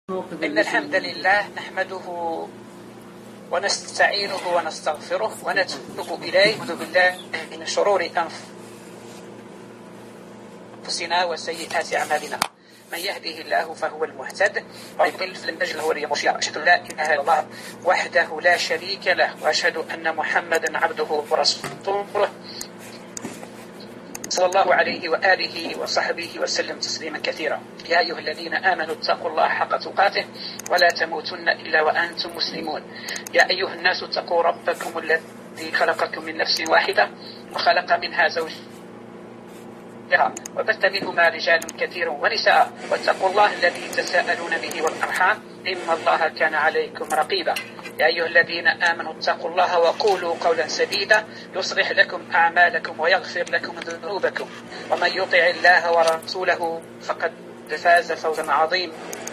إن الحمد لله نحمده ونستعينه ونستغفره ونتوب إليه ونعوذ بالله من شرور أنفسنا وسيئات أعمالنا. من يهده الله فهو المهتد ومن يضلل فلن تجد له وليا مرشدا. أشهد أن لا إله إلا الله وحده لا شريك له وأشهد أن محمدا عبده ورسوله صلى الله عليه وآله وصحبه وسلم تسليما كثيرا. يا أيها الذين آمنوا اتقوا الله حق تقاته ولا تموتن إلا وأنتم مسلمون. يا أيها الناس اتقوا ربكم الذي خلقكم من نفس واحدة وخلق منها زوجها وبث منهما رجال كثير ونساء واتقوا الله الذي تساءلون به والأرحام إن الله كان عليكم رقيبا. يا أيها الذين آمنوا اتقوا الله وقولوا قولا سديدا يصلح لكم أعمالكم ويغفر لكم ذنوبكم ومن يطع الله ورسوله فقد فاز فوزا عظيما.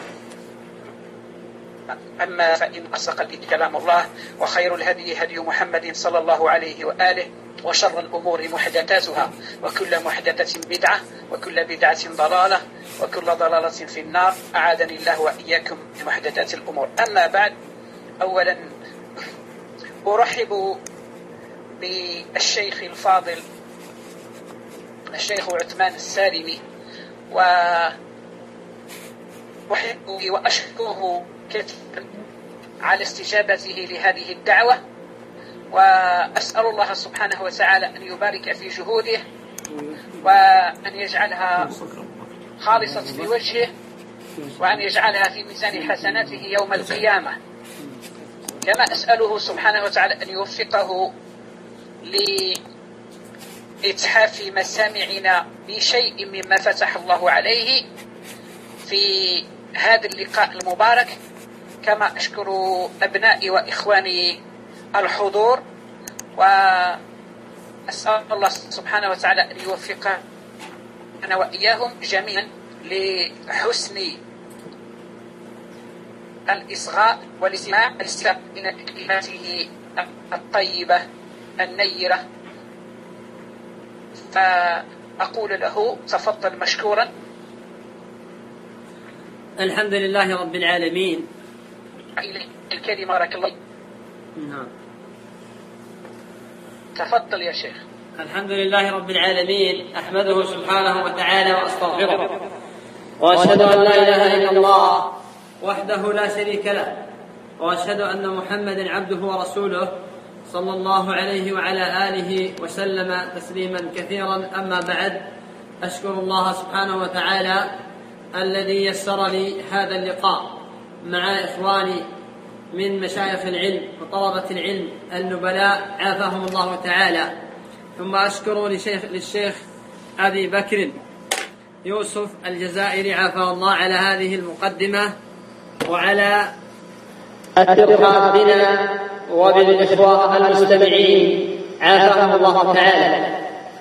أما فإن أصدق كلام الله وخير الهدي هدي محمد صلى الله عليه وآله وشر الأمور محدثاتها وكل محدثة بدعة وكل بدعة ضلالة وكل ضلالة في النار. أعاذني الله وإياكم من محدثات الأمور. أما بعد، أولا أرحب بالشيخ الفاضل الشيخ عثمان السالمي وأحبه وأشكره كثيرا على استجابته لهذه الدعوة، وأسأل الله سبحانه وتعالى أن يبارك في جهوده وأن يجعلها خالصة في وجهه وأن يجعلها في ميزان حسناته يوم القيامة. كما أسأله سبحانه وتعالى أن يوفقه لإتحاف مسامعنا بشيء مما فتح الله عليه في هذا اللقاء المبارك. كما أشكر أبنائي وإخواني الحضور، وأسأل الله سبحانه وتعالى أن يوفقنا وإياهم جميعا لحسن الإصغاء والاستماع إلى كلماته الطيبة النيرة. فأقول له تفضل مشكورا. الحمد لله رب العالمين. الكلمة بارك الله. نعم. تفضل يا شيخ. الحمد لله رب العالمين، أحمده سبحانه وتعالى وأستغفره، وأشهد أن لا إله إلا الله وحده لا شريك له، وأشهد أن محمدا عبده ورسوله صلى الله عليه وعلى آله وسلم تسليما كثيرا. أما بعد، أشكر الله سبحانه وتعالى الذي يسر لي هذا اللقاء مع إخواني من مشايخ العلم وطلبة العلم النبلاء عافاهم الله تعالى. ثم أشكر للشيخ أبي بكر يوسف الجزائري عافاه الله على هذه المقدمة وعلى الترحاب بنا وبالإخوة المستمعين عافاهم الله تعالى.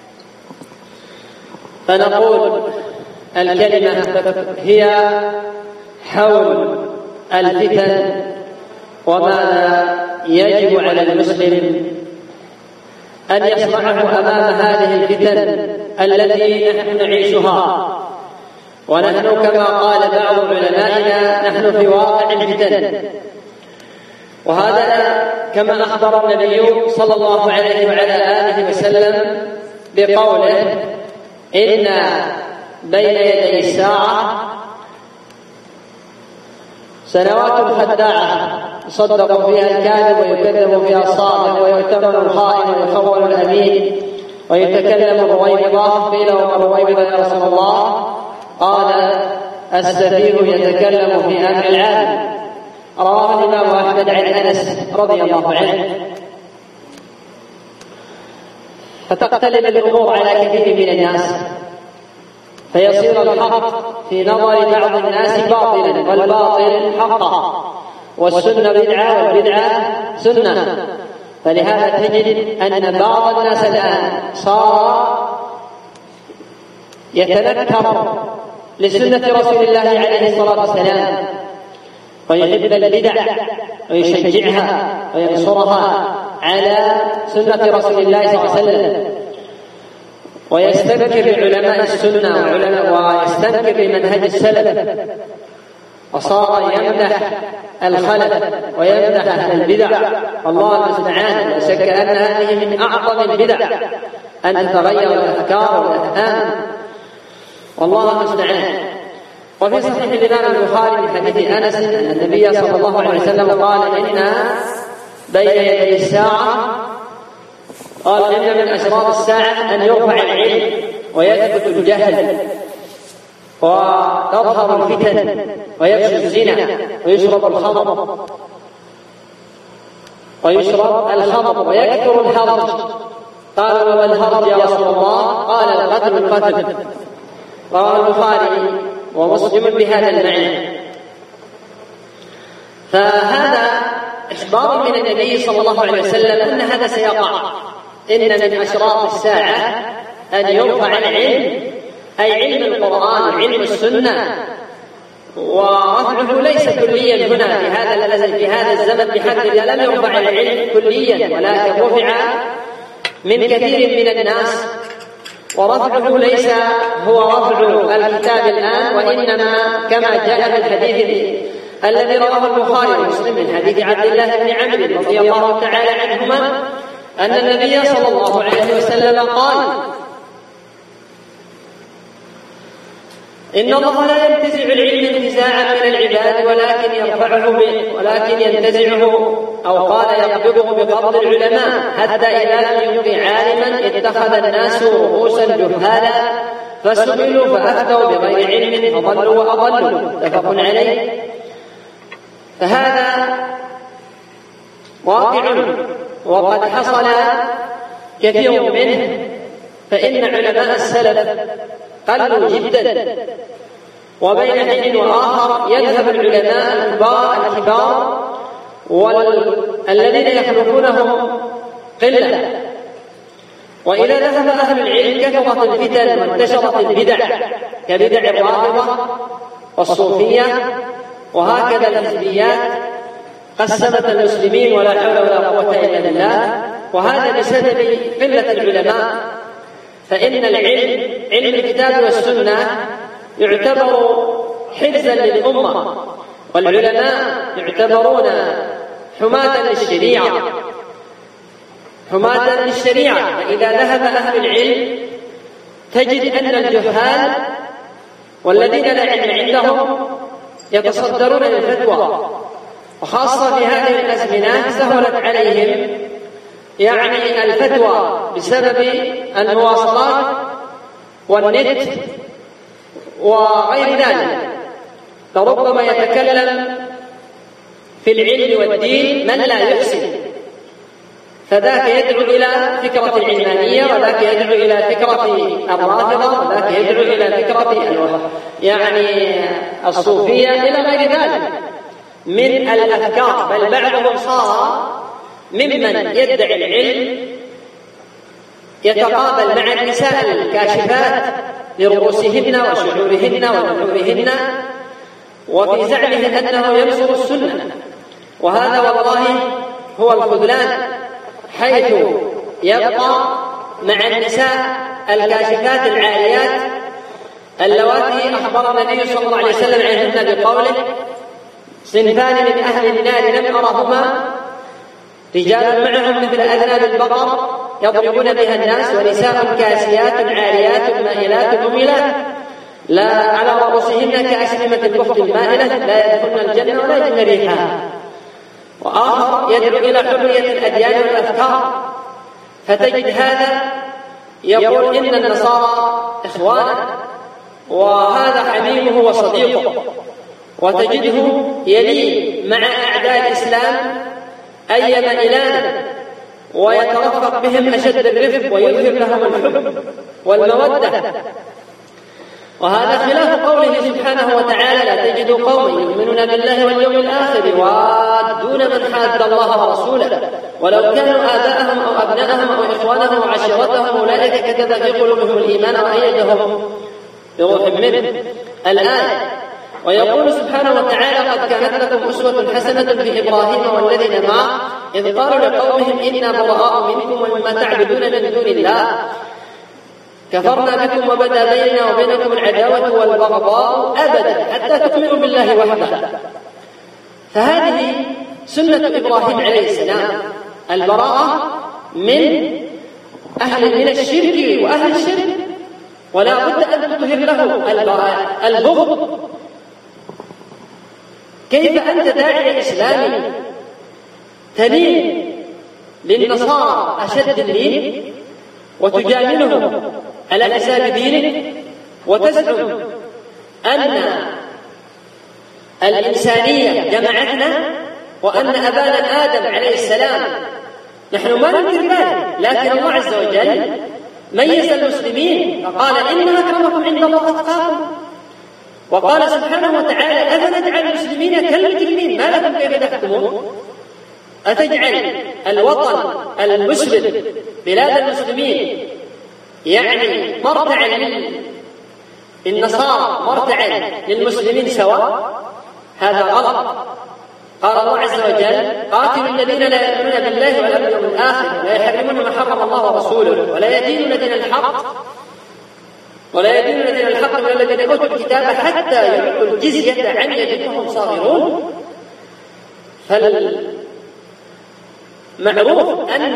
فنقول الكلمة هي حول الفتن وماذا يجب على المسلم أن يصنعه أمام هذه الفتن التي نحن نعيشها. ونحن كما قال بعض علمائنا نحن في واقع الفتن، وهذا كما أخبر النبي صلى الله عليه وعلى آله وسلم بقوله: إن بين يدي الساعة سنوات خداعة يصدق فيها الكاذب ويكذب فيها الصادق ويؤتمن الخائن ويخون الأمين ويتكلم الرويبضة. قيل: وما الرويبضة يا رسول الله؟ قال: السفيه يتكلم في أمر العالم. رواه الإمام أحمد عن أنس رضي الله عنه. فتقتلب الأمور على كثير من الناس، فيصير الحق في نظر بعض الناس باطلا والباطل حقا، والسنة بدعة والبدعة سنة. فلهذا تجد أن بعض الناس الآن صار يتنكر لسنة رسول الله عليه الصلاة والسلام ويحب البدع ويشجعها وينصرها على سنة رسول الله صلى الله عليه وسلم، ويستنكر بعلماء السنة ويستنكر بمنهج السلف وصار يمدح الخلف ويمدح أهل البدع. الله المستعان. لا شك أن هذه من أعظم البدع أن تتغير الأفكار والأفهام، والله المستعان. وفي صحيح الإمام البخاري من حديث أنس أن النبي صلى الله عليه وسلم قال: إن بين يدي الساعة، قال: إن من أشراط الساعة أن يرفع العلم ويثبت الجهل وتظهر الفتن ويفشو الزنا ويشرب الخمر ويكثر الهرج. قالوا: وما الهرج يا رسول الله؟ قال: القتل. رواه البخاري ومسلم بهذا المعنى. فهذا إخبار من النبي صلى الله عليه وسلم أن هذا سيقع. إن من أشراط الساعة أن يرفع العلم، أي علم القرآن وعلم السنة، ورفعه ليس كليا هنا في هذا الزمن بحد لم يرفع العلم كليا، ولكن رفع من كثير من الناس، ورفعه ليس هو رفع الكتاب الآن، وإنما كما جاء في الحديث الذي رواه البخاري ومسلم من حديث عبد الله بن عمرو رضي الله تعالى عنهما أن النبي صلى الله عليه وسلم قال: إن الله لا ينتزع العلم انتزاعا من العباد ولكن ينتزعه، أو قال يقبضه بقبض العلماء، حتى إذا لم يبق عالما اتخذ الناس رؤوسا جهالا فسئلوا فأفتوا بغير علم فضلوا وأضلوا. متفق عليه. فهذا واقع وقد حصل كثير منه، فإن علماء السلف قلوا جدا، وبين حين وآخر يذهب العلماء الكبار والذين يخلفونهم قلة، وإذا ذهب أهل العلم كثرت الفتن وانتشرت البدع كبدع الرافضة والصوفية، وهكذا الحزبيات قسمت المسلمين ولا حول ولا قوة إلا بالله. وهذا بسبب قلة العلماء، فإن العلم، علم الكتاب والسنة، يعتبر حفظا للأمة، والعلماء يعتبرون حماة للشريعة. فإذا ذهب أهل العلم تجد أن الجهال والذين لا علم عندهم يتصدرون للفتوى، وخاصة في هذه الأزمنة سهلت عليهم الفتوى بسبب المواصلات والنت وغير ذلك، فربما يتكلم في العلم والدين من لا يحسن، فذاك يدعو إلى فكرة العلمانية، وذاك يدعو إلى فكرة الرافضة، وذاك يدعو إلى فكرة الصوفية إلى غير ذلك من الأفكار. بل بعضهم صار ممن يدعي العلم يتقابل مع النساء الكاشفات لرؤوسهن وشعورهن ونحورهن، وفي زعمه أنه ينصر السنة، وهذا والله هو الخذلان، حيث يبقى مع النساء الكاشفات العاريات اللواتي أخبر النبي صلى الله عليه وسلم عنهن بقوله: صنفان من أهل النار لم أرهما، رجال معهم مثل أذناب البقر يضربون بها الناس، ونساء كاسيات عاريات مائلات مميلات لا على رؤوسهن كأسنمة البخت المائلة لا يدخلن الجنة ولا يجدن ريحها. وآخر يدعو إلى حرية الأديان والأفكار، فتجد هذا يقول إن النصارى إخوانا، وهذا حميمه وصديقه، وتجده يلين مع أعداء الإسلام أي مئلان، ويترفق بهم أشد الرفق ويظهر لهم الحب والمودة. وهذا خلاف قوله سبحانه وتعالى: لا تجد قوما يؤمنون بالله واليوم الآخر يوادون من حاد الله ورسوله ولو كانوا آباءهم أو أبناءهم أو إخوانهم وعشيرتهم أولئك كتب في قلوبهم الإيمان وأيدهم بروح منه. الآية. ويقول سبحانه وتعالى: قد كانت لكم أسوة حسنة في إبراهيم والذين معه إذ قالوا لقومهم إنا براء منكم ومما تعبدون من دون الله. كفرنا بكم وبدا بيننا وبينكم العداوة والبغضاء أبدا حتى تؤمنوا بالله وحده. فهذه سنة إبراهيم عليه السلام، البراءة من الشرك وأهل الشرك، ولا بد أن تظهر له البغض. كيف أنت داعية إسلامي تلين للنصارى أشد اللين وتجاملهم على حساب دينك، وتزعم أن الإنسانية جمعتنا وأن أبانا آدم عليه السلام، نحن ما ننكر ذلك، لكن الله عز وجل ميز المسلمين فقال إن أكرمكم عند الله أتقاكم، وقال سبحانه وتعالى أفنجعل المسلمين كالمجرمين ما لكم كيف تحكمون؟ أتجعل الوطن المسلم بلاد المسلمين يعني مرتعا للنصارى مرتعا للمسلمين سواء؟ هذا غلط. قال الله عز وجل قاتلوا الذين لا يؤمنون بالله ولا باليوم الآخر ولا يحرمون ما حرم الله ورسوله ولا يدينون دين الحق من الذين أوتوا الكتاب حتى يعطوا الجزية عن يد وهم صاغرون. فالمعروف أن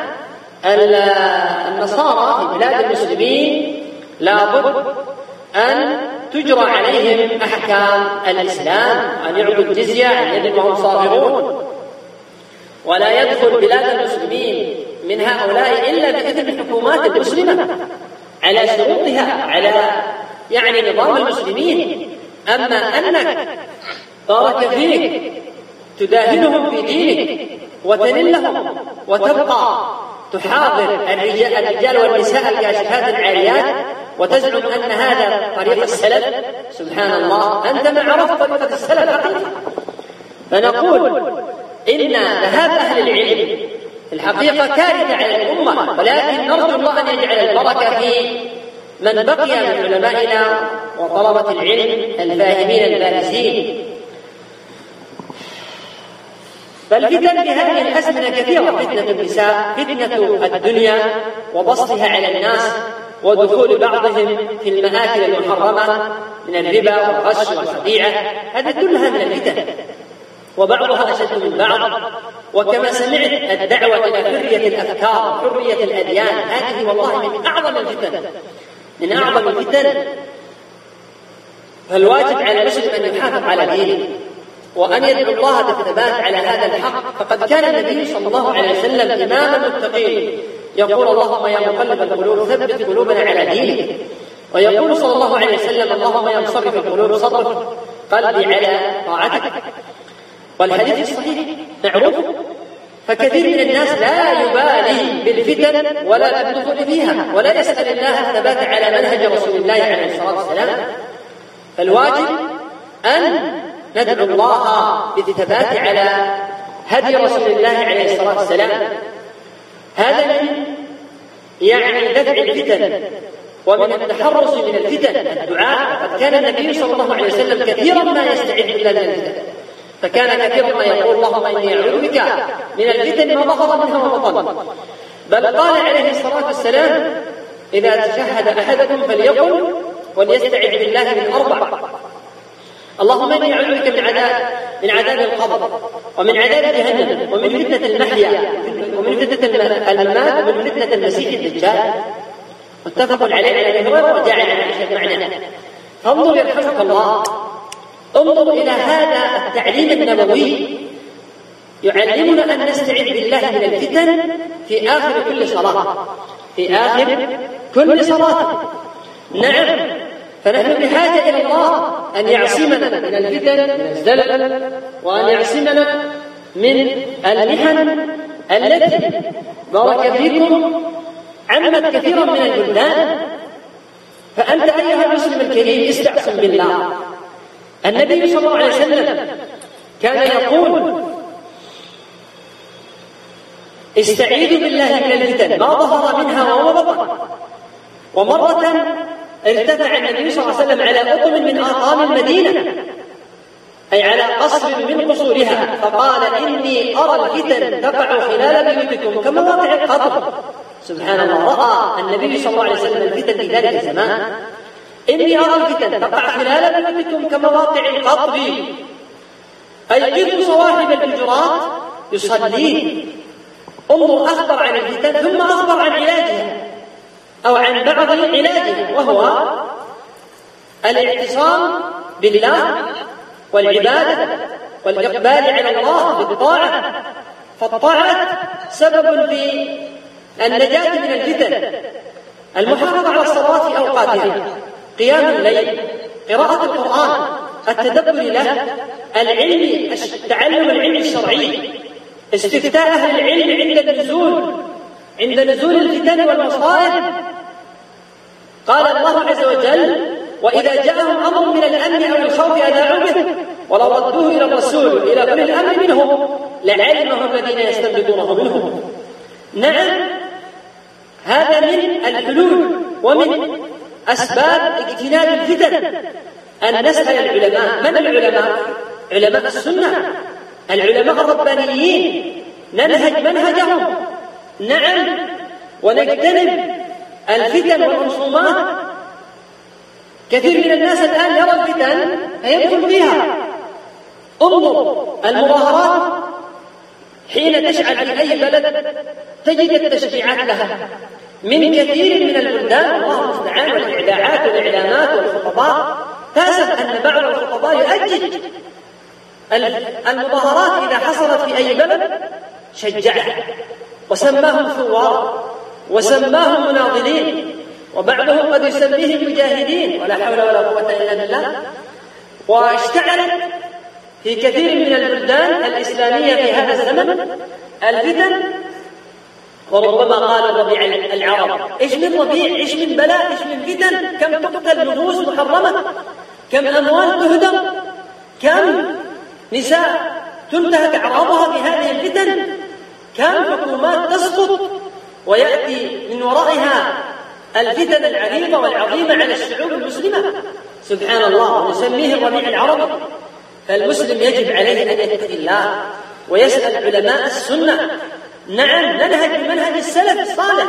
النصارى في بلاد المسلمين لابد أن تجرى عليهم أحكام الإسلام، أن يعطوا الجزية عن يد وهم صاغرون، ولا يدخل بلاد المسلمين من هؤلاء إلا بإذن الحكومات المسلمة على شروطها، على نظام المسلمين. أما أنك بارك فيك تداهنهم في دينك وتنلهم وتبقى تحاضر الرجال والنساء الكاشفات العاريات وتزعم أن هذا طريق السلف، سبحان الله، أنت ما عرفت طريقة السلف حقيقة. فنقول إن ذهاب أهل العلم الحقيقة كارثة على الأمة، ولكن نرجو الله أن يجعل البركة في من بقي من علمائنا وطلبة العلم الفاهمين البارزين. فالفتن في هذه الأزمنة كثيرة، فتنة النساء، فتنة الدنيا وبسطها على الناس، ودخول بعضهم في المآكل المحرمة من الربا والغش والخديعة، هذه كلها من الفتن، وبعضها أشد من بعض. وكما سمعت الدعوة إلى حرية الأفكار وحرية الأديان، هذه والله من أعظم الفتن. فالواجب على المسلم أن يحافظ على دينه وأن يدعو الله بالثبات على هذا الحق. فقد كان النبي صلى الله عليه وسلم إمام المتقين يقول اللهم يا مقلب القلوب ثبت قلوبنا على دينك، ويقول صلى الله عليه وسلم اللهم يا مصرف القلوب صرف قلبي على طاعتك. والحديث الصحيح معروف. فكثير من الناس لا يبالي بالفتن ولا بالدخول فيها ولا يسأل الله الثبات على منهج رسول الله عليه الصلاة والسلام. فالواجب أن ندعو الله بالثبات على هدي رسول الله عليه الصلاة والسلام. هذا من دفع الفتن ومن التحرص من الفتن الدعاء. فقد كان النبي صلى الله عليه وسلم كثيرا ما يستعيذ بالله من الفتن، فكان كثيرا ما يقول اللهم إني أعوذ بك من الفتن ما ظهر منها وما بطن. بل قال عليه الصلاة والسلام إذا تشهد أحدكم فليقل وليستعذ بالله من 4: اللهم إني أعوذ بك من عذاب القبر ومن عذاب جهنم ومن فتنة المحيا ومن فتنة الممات ومن فتنة المسيح الدجال. متفق عليه عن أبي هريرة وجاء عن عائشة معنا. فانظر يرحمك الله، انظر إلى هذا التعليم النبوي يعلمنا أن نستعذ بالله من الفتن في آخر كل صلاة، في آخر كل صلاة. نعم، فنحن بحاجة إلى الله أن يعصمنا من الفتن من الزلل، وأن يعصمنا من المحن التي بارك فيكم عمت كثيرا من البلدان. فأنت أيها المسلم الكريم استعصم بالله. النبي صلى الله عليه وسلم كان يقول استعيذوا بالله من الفتن ما ظهر منها وما بطن. ومرة ارتفع النبي صلى الله عليه وسلم على أطم من أطام المدينة، أي على قصر من قصورها، فقال إني أرى الفتن تقع خلال بيوتكم كمواقع القبر. سبحان الله، رأى النبي صلى الله عليه وسلم الفتن في ذلك الزمان. إني أرى الفتن تقع خلال بيوتكم كمواقع القطر، أيقظوا صواحب الحجرات يصلين. انظر، أخبر عن الفتن ثم أخبر عن علاجها أو عن بعض علاجها، وهو الاعتصام بالله والعبادة والإقبال على الله بالطاعة، فالطاعة سبب في النجاة من الفتن. المحافظة على الصلاة في أوقاتها، قيام الليل، قراءة القرآن، التدبر له، العلم، تعلم العلم الشرعي، استفتاء أهل العلم عند نزول الفتن والمصائب. قال الله عز وجل: وإذا جاءهم أمر من الأمن أو الخوف أذاعوا به ولو ردوه إلى الرسول إلى أولي الأمر منهم لعلمه الذين يستنبطونه منهم. نعم، هذا من الحلول ومن أسباب اجتناب الفتن أن نسأل العلماء. من العلماء؟ علماء السنة، العلماء الربانيين، ننهج منهجهم. نعم، ونجتنب الفتن والخصومات. كثير من الناس الآن يرى الفتن فيدخل فيها. انظر، المظاهرات حين تشعل في أي بلد تجد التشجيعات لها من كثير من البلدان، الله المستعان، والإعلاعات والإعلانات والخطباء. تاسف أن بعض الخطباء يؤجج المظاهرات إذا حصلت في أي بلد شجعها وسماهم ثوار وسماهم مناضلين، وبعضهم قد يسميهم مجاهدين، ولا حول ولا قوة إلا بالله. واشتعلت في كثير من البلدان الإسلامية في هذا الزمن الفتن. وربما قال الربيع العرب: إيش من ربيع، إيش من بلاء، إيش من فتن، كم تقتل نفوس محرمة، كم أموال تهدم، كم نساء تنتهك أعراضها في هذه الفتن، كم حكومات تسقط ويأتي من ورائها الفتن العريضة والعظيمة على الشعوب المسلمة. سبحان الله، ونسميه الربيع العربي. فالمسلم يجب عليه أن يتقي الله ويسأل علماء السنة. نعم، ننهج بمنهج السلف الصالح.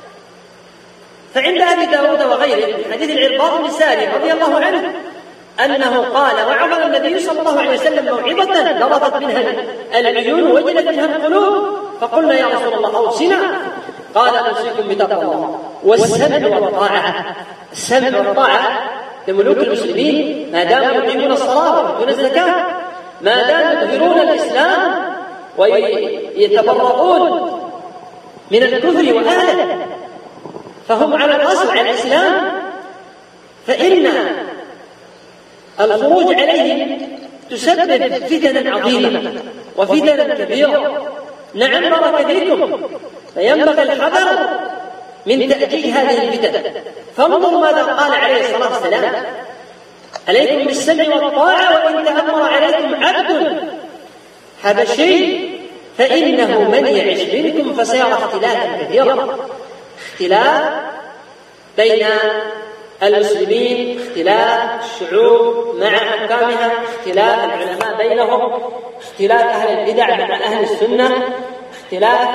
فعند أبي داود وغيره من حديث العرباض بن ساري رضي الله عنه أنه قال: وعظنا النبي صلى الله عليه وسلم موعظة ضربت منها العيون ووجلت منها القلوب، فقلنا: يا رسول الله أوصنا. قال: أوصيكم بتقوى الله والسمع والطاعة. السمع والطاعة لملوك المسلمين ما داموا يقيمون الصلاة ويؤتون الزكاة، ما داموا يظهرون الإسلام ويتبرؤون من الكفر وأهله، فهم على الأصل على الإسلام. فإن الخروج عليهم تسبب فتنا عظيمة وفتنا كبيرة. نعم، بارك فيكم، فينبغي الحذر من تأجيج هذه الفتن. فانظروا ماذا قال عليه الصلاة والسلام: عليكم بالسمع والطاعة وإن تأمر عليكم عبد حبشي فإنه من يعش منكم فسيرى اختلافا كثيرا. اختلاف بين المسلمين، اختلاف الشعوب مع حكامها، اختلاف العلماء بينهم، اختلاف أهل البدع مع أهل السنة، اختلاف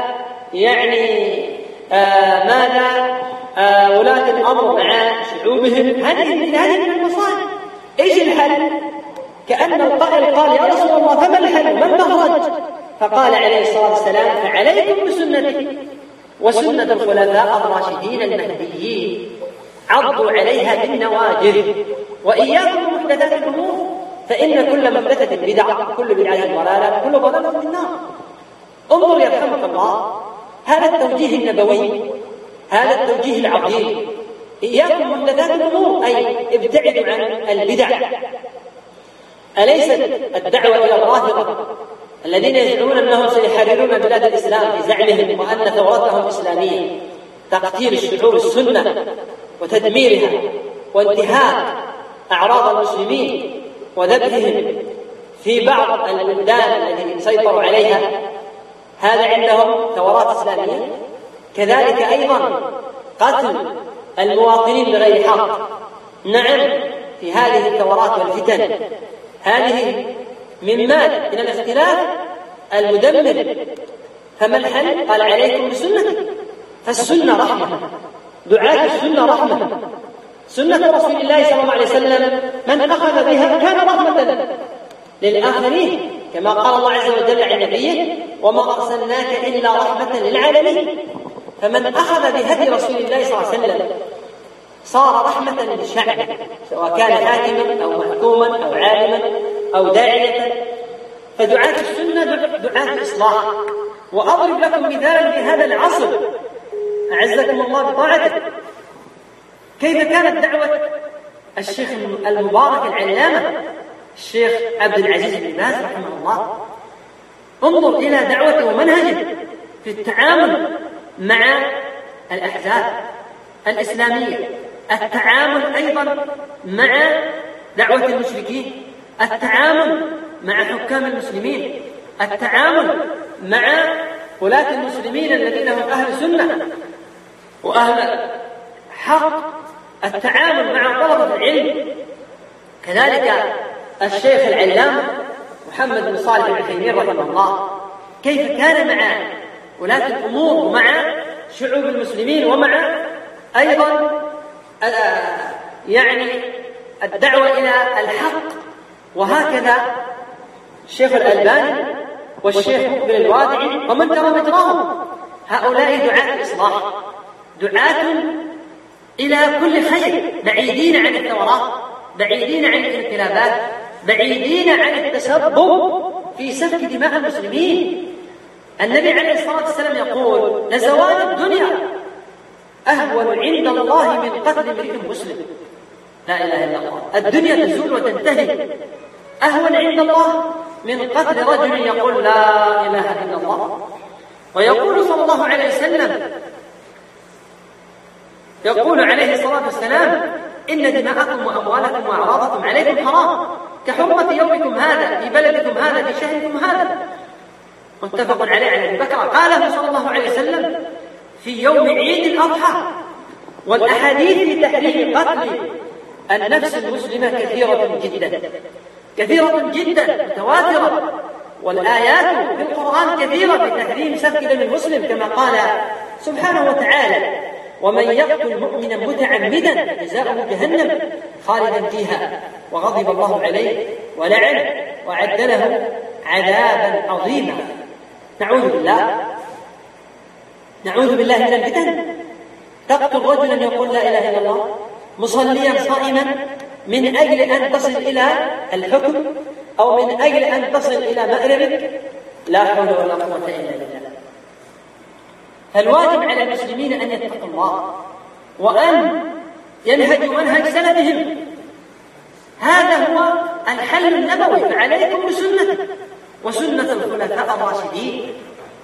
ماذا ولاة الأمر مع شعوبهم. هذه من المصائب. إيش الحل؟ كأن القائل قال: يا رسول الله فما الحل، ما المخرج؟ فقال عليه الصلاة والسلام: فعليكم بسنتي وسنة الخلفاء الراشدين المهديين، عضوا عليها بالنواجذ، وإياكم بمحدثات الأمور فإن كل محدثة بدعة وكل بدعة ضلالة وكل ضلالة في النار. انظر يرحمك الله، هذا التوجيه النبوي، هذا التوجيه العظيم. إياكم محدثات الأمور أي ابتعدوا عن البدع. أليست الدعوة إلى الرافضة الذين يزعمون أنهم سيحررون بلاد الإسلام بزعمهم وأن ثورتهم إسلامية تقتيل الشعوب السنة وتدميرها وانتهاك أعراض المسلمين وذبحهم في بعض البلدان التي سيطروا عليها؟ هذا عندهم ثورات إسلامية. كذلك أيضا قتل المواطنين بغير حق. نعم، في هذه الثورات والفتن هذه من ماذا؟ من الاختلاف المدمر. فما الحل؟ قال: عليكم بسنتي فالسنة رحمة، دعاة السنة رحمة. سنة رسول الله صلى الله عليه وسلم من أخذ بها كان رحمة للآخرين، كما قال الله عز وجل عن نبيه: وما أرسلناك إلا رحمة للعالمين. فمن أخذ بهدي رسول الله صلى الله عليه وسلم صار رحمة للشعب، سواء كان حاكما أو محكوما أو عالما أو داعية. فدعاة السنة دعاة إصلاح. وأضرب لكم مثالا في هذا العصر أعزكم الله بطاعته كيف كانت دعوة الشيخ المبارك العلامة الشيخ عبد العزيز بن باز رحمه الله. انظر إلى دعوته ومنهجه في التعامل مع الأحزاب الإسلامية، التعامل أيضا مع دعوة المشركين، التعامل مع حكام المسلمين، التعامل مع ولاة المسلمين الذين هم أهل سنة وأهل حق، التعامل مع طلبة العلم. كذلك الشيخ العلامة محمد بن صالح العثيمين رحمه الله كيف كان مع ولاة الأمور ومع شعوب المسلمين ومع أيضا يعني الدعوة إلى الحق. وهكذا الشيخ الألباني والشيخ مقبل الوادعي ومن ترى مجراهم، هؤلاء دعاة إصلاح، دعاة إلى كل خير، بعيدين عن الثورات، بعيدين عن الانقلابات، بعيدين عن التسبب في سفك دماء المسلمين. النبي عليه الصلاة والسلام يقول: لزوال الدنيا أهون عند الله من قتل امرئ مسلم. لا إله إلا الله. الدنيا تزول وتنتهي، أهون عند الله من قتل رجل يقول لا إله إلا الله. ويقول صلى الله عليه وسلم، يقول عليه الصلاة والسلام: إن دماءكم وأموالكم وأعراضكم عليكم حرام كحرمة يومكم هذا في بلدكم هذا في شهركم هذا. متفق عليه عن أبي بكر قاله صلى الله عليه وسلم في يوم عيد الأضحى. والأحاديث في تحريم قتل النفس المسلمة كثيرة جدا، كثيرة جدا متواترة، والآيات في القرآن كثيرة في تحريم سفك دم المسلم، كما قال سبحانه وتعالى: ومن يقتل مؤمنا متعمدا جزاؤه جهنم خالدا فيها وغضب الله عليه ولعنه وأعد له عذابا عظيما. نعوذ بالله من الفتن. تقتل رجلا يقول لا إله إلا الله مصليا صائما من أجل أن تصل إلى الحكم أو من أجل أن تصل إلى مأربك، لا حول ولا قوة إلا بالله. فالواجب على المسلمين أن يتقوا الله وأن ينهجوا منهج سلفهم، هذا هو الحل النبوي. فعليكم بسنته وسنة الخلفاء الراشدين.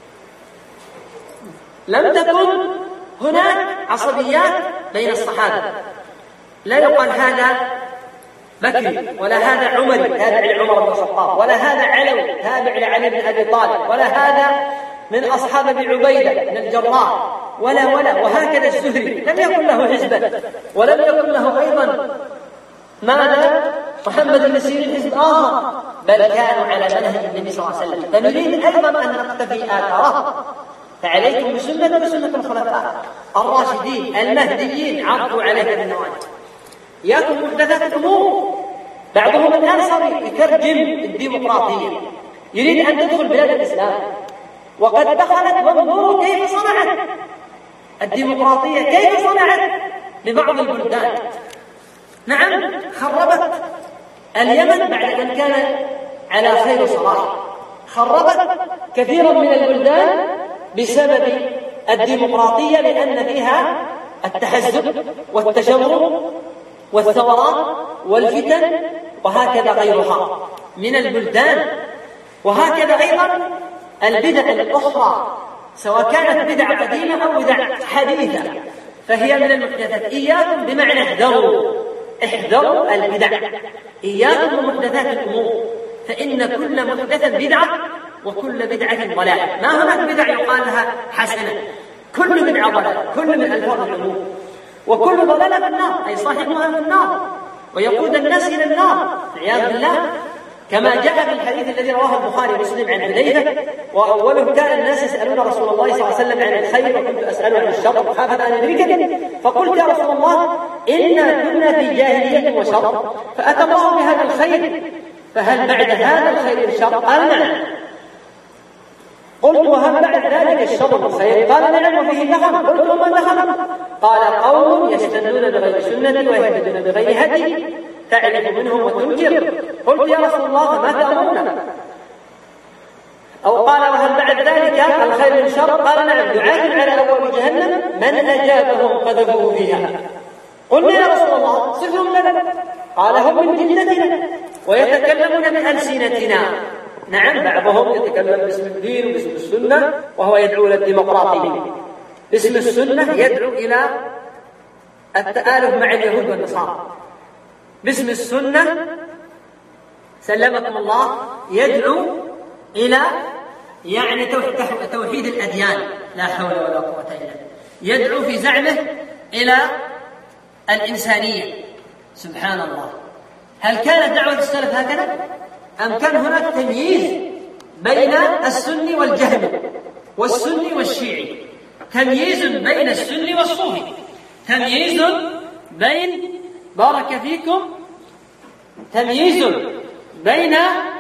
لم تكن هناك عصبيات بين الصحابة، لا يقال هذا بكري ولا هذا عمري تابع لعمر بن الخطاب، ولا هذا علوي تابع لعلي بن أبي طالب، ولا هذا من أصحاب أبي عبيدة بن الجراح، ولا وهكذا الزهري لم يكن له حزبا، ولم يكن له أيضا ماذا محمد بن سيرين حزب آخر، بل كانوا على منهج النبي صلى الله عليه وسلم. فنريد أيضا أن نقتفي آثاره. فعليكم بسنة وسنة الخلفاء الراشدين المهديين، عضوا عليها بالنواجذ. يأكل محدثات الأمور. بعضهم الآن صار يترجم الديمقراطية، يريد أن تدخل بلاد الإسلام، وقد دخلت. وانظروا كيف صنعت الديمقراطية، كيف صنعت ببعض البلدان. نعم، خربت اليمن بعد أن كان على خير صلاح، خربت كثيرا من البلدان بسبب الديمقراطية، لأن فيها التحزب والتشرذم والثورات والفتن وهكذا غيرها من البلدان. وهكذا أيضا البدع الأخرى، سواء كانت بدع قديمة أو بدع حديثة، فهي من المحدثات. إياكم بمعنى احذروا البدع، إياكم بمحدثات الأمور، فإن كل محدثة بدعة وكل بدعة ضلالة. ما هناك بدع يقال لها حسنة، كل بدعة ضلالة، كل من ألفاظ العموم، وكل ضلالة في النار، أي صاحبها في النار ويقود الناس إلى النار والعياذ بالله. كما جاء في الحديث الذي رواه البخاري ومسلم عن حذيفة وأوله كان الناس يسألون رسول الله صلى الله عليه وسلم عن الخير وكنت أسأله عن الشر مخافة أن يدركني، فقلت يا رسول الله إنا كنا في جاهلية وشر فأتى الله بهذا الخير فهل بعد هذا الخير شر؟ قال نعم. قلت وهل بعد ذلك الشر والخير؟ قال نعم وفيه نخم. قلت وما النخم؟ قال قوم يستنون بغير سنتي ويهتدون بغير هدي تعرف منهم وتنكر. قلت يا رسول الله ما تأمرنا؟ أو قال وهل بعد ذلك الخير والشر؟ قال نعم دعاة على أبواب جهنم من أجابهم قذفوه فيها. قلنا يا رسول الله صفهم لنا. قال هم من جلدتنا ويتكلمون بألسنتنا. نعم بعضهم يتكلم باسم الدين وباسم السنة وهو يدعو إلى الديمقراطية. باسم السنة يدعو إلى التآلف مع اليهود والنصارى. باسم السنة سلمكم الله يدعو إلى يعني توحيد الأديان لا حول ولا قوة إلا بالله. يدعو في زعمه إلى الإنسانية. سبحان الله. هل كانت دعوة السلف هكذا؟ أم كان هناك تمييز بين السني والجهمي والسني والشيعي؟ تمييز بين السني والصوفي، تمييز بين بارك فيكم تمييز بين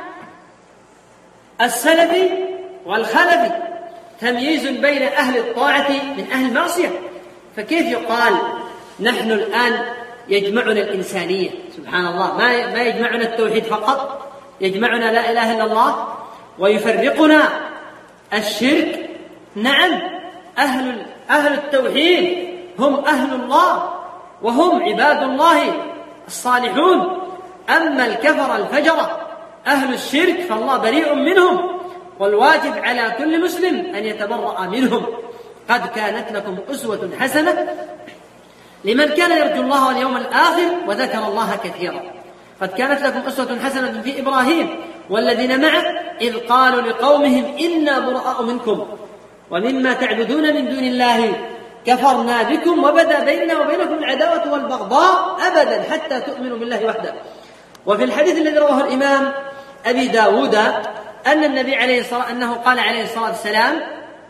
السلفي والخلفي، تمييز بين أهل الطاعة من أهل المعصية. فكيف يقال نحن الآن يجمعنا الإنسانية؟ سبحان الله. ما يجمعنا التوحيد فقط، يجمعنا لا إله إلا الله ويفرقنا الشرك. نعم أهل التوحيد هم أهل الله وهم عباد الله الصالحون. أما الكفر الفجرة أهل الشرك فالله بريء منهم، والواجب على كل مسلم أن يتبرأ منهم. قد كانت لكم أسوة حسنة لمن كان يرجو الله واليوم الآخر وذكر الله كثيرا. قد كانت لكم أسوة حسنة في إبراهيم والذين معه إذ قالوا لقومهم إنا براء منكم ومما تعبدون من دون الله كفرنا بكم وبدا بيننا وبينكم العداوة والبغضاء أبدا حتى تؤمنوا بالله وحده. وفي الحديث الذي رواه الإمام أبي داود أن النبي أنه قال عليه الصلاة والسلام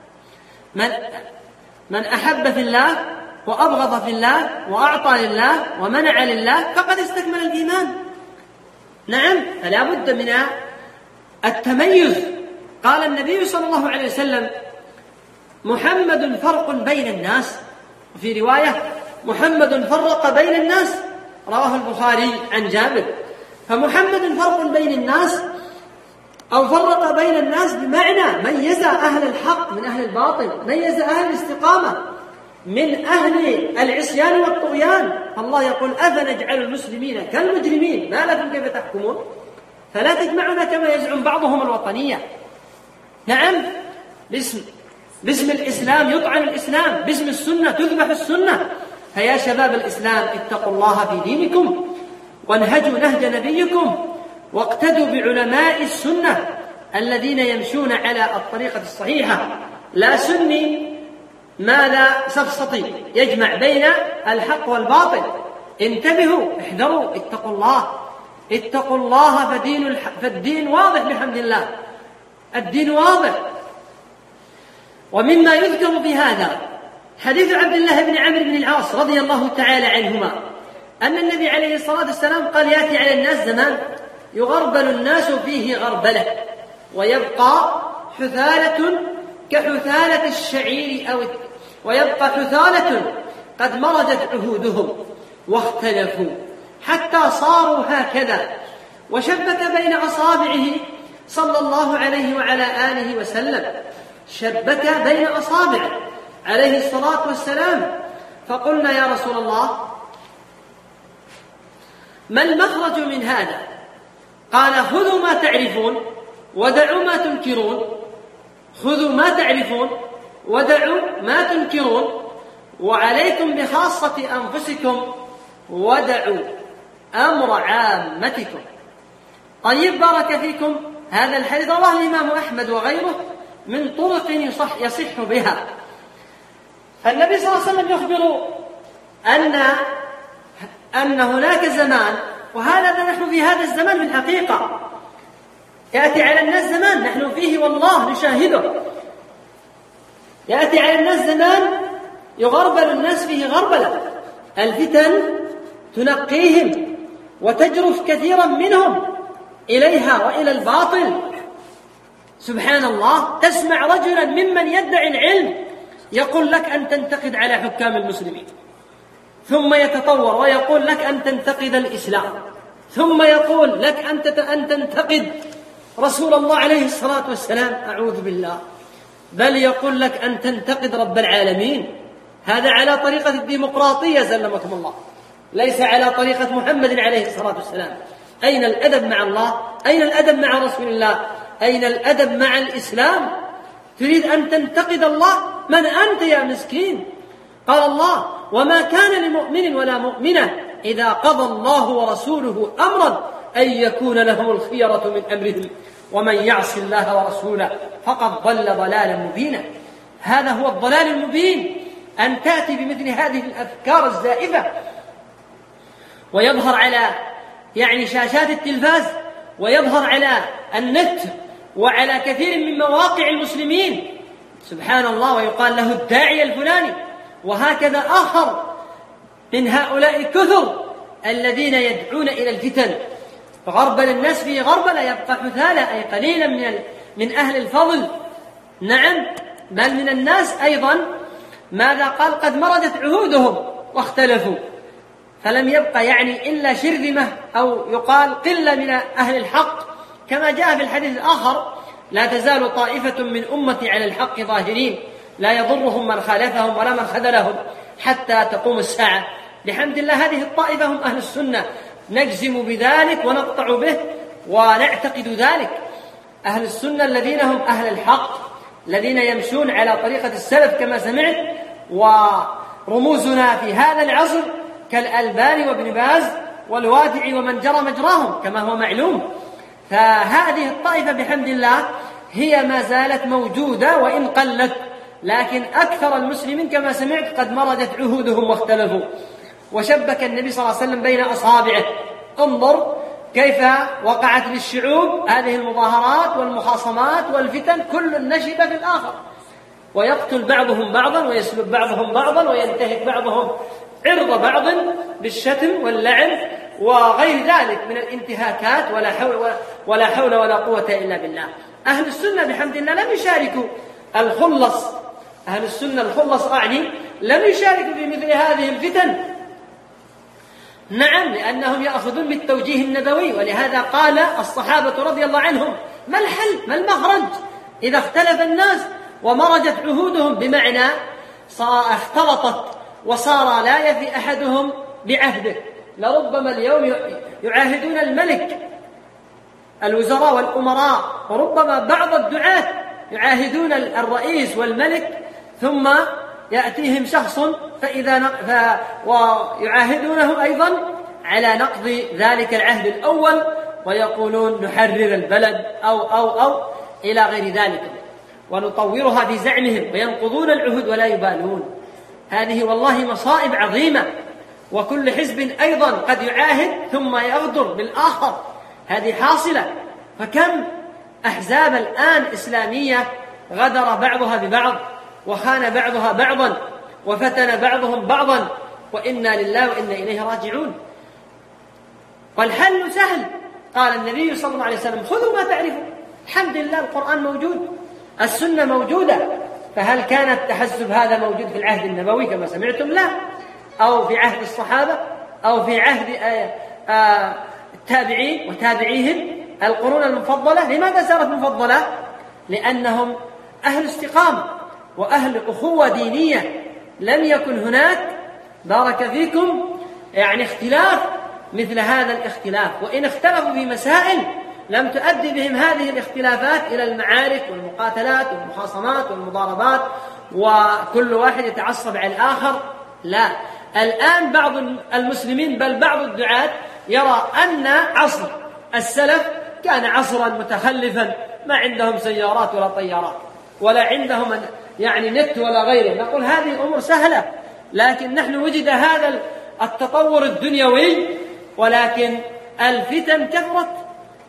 من أحب في الله وأبغض في الله وأعطى لله ومنع لله فقد استكمل الإيمان. نعم فلا بد من التميز. قال النبي صلى الله عليه وسلم محمد فرق بين الناس، وفي رواية محمد فرق بين الناس، رواه البخاري عن جابر. فمحمد فرق بين الناس أو فرق بين الناس بمعنى ميز أهل الحق من أهل الباطل، ميز أهل الاستقامة من أهل العصيان والطغيان. الله يقول أفنجعل المسلمين كالمجرمين ما لكم كيف تحكمون. فلا تجمعنا كما يزعم بعضهم الوطنية. نعم باسم الإسلام يطعن الإسلام، باسم السنة تذبح السنة. فيا شباب الإسلام اتقوا الله في دينكم وانهجوا نهج نبيكم واقتدوا بعلماء السنة الذين يمشون على الطريقة الصحيحة، لا سني ما لا سفسطي يجمع بين الحق والباطل. انتبهوا احذروا اتقوا الله فالدين واضح بحمد الله، الدين واضح. ومما يذكر في هذا حديث عبد الله بن عمرو بن العاص رضي الله تعالى عنهما أن النبي عليه الصلاة والسلام قال يأتي على الناس زمان يغربل الناس فيه غربلة ويبقى حثالة كحثالة الشعير ويبقى حثالة قد مرجت عهودهم واختلفوا حتى صاروا هكذا. وشبك بين أصابعه صلى الله عليه وعلى آله وسلم، شبك بين أصابعه عليه الصلاة والسلام. فقلنا يا رسول الله ما المخرج من هذا؟ قال خذوا ما تعرفون ودعوا ما تنكرون، خذوا ما تعرفون ودعوا ما تنكرون، وعليكم بخاصة أنفسكم ودعوا أمر عامتكم. طيب بارك فيكم. هذا الحديث رواه الإمام أحمد وغيره من طرق يصح بها. فالنبي صلى الله عليه وسلم يخبر أن هناك زمان، وهذا نحن في هذا الزمان في الحقيقة، يأتي على الناس زمان نحن فيه والله نشاهده، يأتي على الناس زمان يغربل الناس فيه غربلة، الفتن تنقيهم وتجرف كثيرا منهم إليها وإلى الباطل. سبحان الله، تسمع رجلا ممن يدعي العلم يقول لك أن تنتقد على حكام المسلمين، ثم يتطور ويقول لك أن تنتقد الإسلام، ثم يقول لك أن تنتقد رسول الله عليه الصلاة والسلام، أعوذ بالله، بل يقول لك أن تنتقد رب العالمين. هذا على طريقة الديمقراطية سلمكم الله، ليس على طريقة محمد عليه الصلاة والسلام. أين الأدب مع الله؟ أين الأدب مع رسول الله؟ أين الأدب مع الإسلام؟ تريد أن تنتقد الله؟ من أنت يا مسكين؟ قال الله: وما كان لمؤمن ولا مؤمنة إذا قضى الله ورسوله أمرا أن يكون لهم الخيرة من أمرهم ومن يعص الله ورسوله فقد ضل ضلالا مبينا. هذا هو الضلال المبين، أن تأتي بمثل هذه الأفكار الزائفة ويظهر على شاشات التلفاز، ويظهر على النت وعلى كثير من مواقع المسلمين، سبحان الله، ويقال له الداعية الفلاني. وهكذا آخر من هؤلاء كثر الذين يدعون إلى الفتن، غربل الناس فيه غربلة، يبقى حثالة أي قليلا من أهل الفضل، نعم، بل من الناس أيضا ماذا قال؟ قد مرجت عهودهم واختلفوا، فلم يبقى إلا شرذمة أو يقال قلة من أهل الحق، كما جاء في الحديث الآخر: لا تزال طائفة من أمتي على الحق ظاهرين لا يضرهم من خالفهم ولا من خذلهم حتى تقوم الساعة. بحمد الله هذه الطائفة هم أهل السنة، نجزم بذلك ونقطع به ونعتقد ذلك. أهل السنة الذين هم أهل الحق، الذين يمشون على طريقة السلف كما سمعت، ورموزنا في هذا العصر كالألباني وابن باز والوادعي ومن جرى مجراهم كما هو معلوم. فهذه الطائفة بحمد الله هي ما زالت موجودة وإن قلت، لكن أكثر المسلمين كما سمعت قد مرجت عهودهم واختلفوا، وشبك النبي صلى الله عليه وسلم بين أصابعه. انظر كيف وقعت للشعوب هذه المظاهرات والمخاصمات والفتن، كل نشب في الآخر، ويقتل بعضهم بعضا ويسلب بعضهم بعضا وينتهك بعضهم عرض بعض بالشتم واللعن وغير ذلك من الانتهاكات، ولا حول ولا قوة إلا بالله. أهل السنة بحمد الله لم يشاركوا الخلص، أهل السنة الخلص لم يشاركوا في مثل هذه الفتن، نعم، لأنهم يأخذون بالتوجيه النبوي. ولهذا قال الصحابة رضي الله عنهم: ما الحل؟ ما المخرج إذا اختلف الناس ومرجت عهودهم؟ بمعنى اختلطت وصار لا يفي أحدهم بعهده. لربما اليوم يعاهدون الملك، الوزراء والأمراء، وربما بعض الدعاة يعاهدون الرئيس والملك، ثم يأتيهم شخص ويعاهدونه أيضا على نقض ذلك العهد الأول، ويقولون نحرر البلد أو إلى غير ذلك، ونطورها بزعمهم، وينقضون العهود ولا يبالون. هذه والله مصائب عظيمة، وكل حزب أيضا قد يعاهد ثم يغدر بالآخر، هذه حاصلة. فكم أحزاب الآن إسلامية غدر بعضها ببعض، وخان بعضها بعضا، وفتن بعضهم بعضا، وإنا لله وإنا إليه راجعون. والحل سهل، قال النبي صلى الله عليه وسلم: خذوا ما تعرفون. الحمد لله القرآن موجود، السنة موجودة. فهل كان التحزب هذا موجود في العهد النبوي كما سمعتم؟ لا. أو في عهد الصحابة، أو في عهد التابعين وتابعيهم القرون المفضلة. لماذا صارت مفضلة؟ لأنهم أهل استقامة وأهل أخوة دينية، لم يكن هناك بارك فيكم اختلاف مثل هذا الاختلاف، وإن اختلفوا في مسائل لم تؤدي بهم هذه الاختلافات إلى المعارك والمقاتلات والمخاصمات والمضاربات وكل واحد يتعصب على الآخر. لا، الآن بعض المسلمين بل بعض الدعاة يرى أن عصر السلف كان عصرا متخلفا، ما عندهم سيارات ولا طيارات ولا عندهم نت ولا غيره. نقول هذه الأمور سهلة، لكن نحن وجد هذا التطور الدنيوي، ولكن الفتن كثرت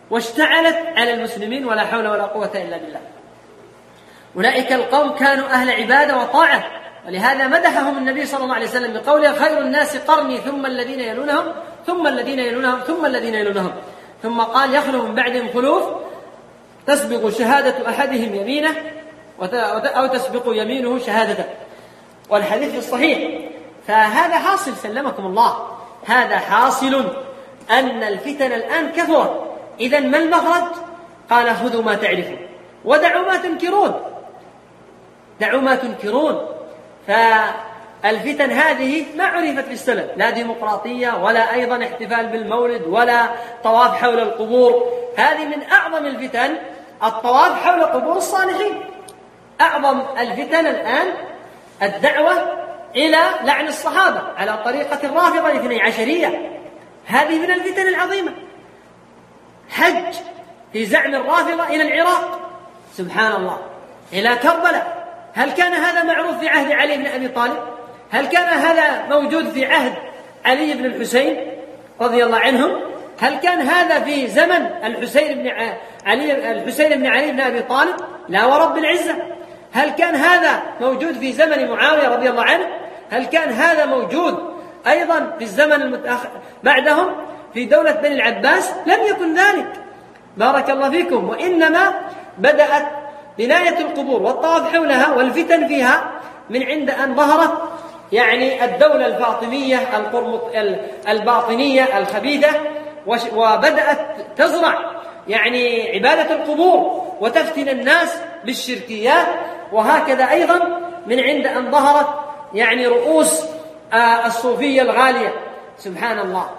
واشتعلت على المسلمين ولا حول ولا قوة إلا بالله. أولئك القوم كانوا أهل عبادة وطاعة، ولهذا مدحهم النبي صلى الله عليه وسلم بقوله خير الناس قرني ثم الذين يلونهم ثم الذين يلونهم ثم الذين يلونهم، ثم قال يخلو من بعدهم خلوف تسبق شهادة أحدهم يمينه أو تسبق يمينه شهادته، والحديث الصحيح. فهذا حاصل سلمكم الله، هذا حاصل أن الفتن الآن كثرت. إذن ما المخرج؟ قال خذوا ما تعرفون ودعوا ما تنكرون، دعوا ما تنكرون. فالفتن هذه ما عرفت في السلف، لا ديمقراطية ولا أيضا احتفال بالمولد ولا طواف حول القبور. هذه من أعظم الفتن الطواف حول قبور الصالحين. أعظم الفتن الآن الدعوة إلى لعن الصحابة على طريقة الرافضة الاثني عشرية، هذه من الفتن العظيمة. حج في زعم الرافضة إلى العراق، سبحان الله، إلى كربلاء. هل كان هذا معروف في عهد علي بن أبي طالب؟ هل كان هذا موجود في عهد علي بن الحسين رضي الله عنهم؟ هل كان هذا في زمن الحسين بن علي بن أبي طالب؟ لا ورب العزة. هل كان هذا موجود في زمن معاوية رضي الله عنه؟ هل كان هذا موجود أيضا في الزمن المتأخر بعدهم في دولة بني العباس؟ لم يكن ذلك، بارك الله فيكم. وإنما بدأت بناية القبور والطواف حولها والفتن فيها من عند أن ظهرت يعني الدولة الفاطمية الباطنية الخبيثة، وبدأت تزرع يعني عبادة القبور وتفتن الناس بالشركيات. وهكذا أيضا من عند أن ظهرت يعني رؤوس الصوفية الغالية، سبحان الله.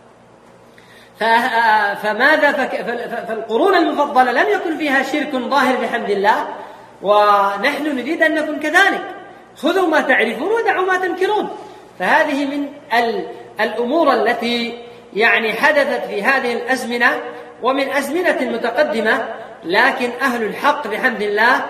فماذا فالقرون المفضلة لم يكن فيها شرك ظاهر بحمد الله، ونحن نريد أن نكون كذلك. خذوا ما تعرفون ودعوا ما تنكرون. فهذه من الأمور التي يعني حدثت في هذه الأزمنة ومن أزمنة متقدمة، لكن أهل الحق بحمد الله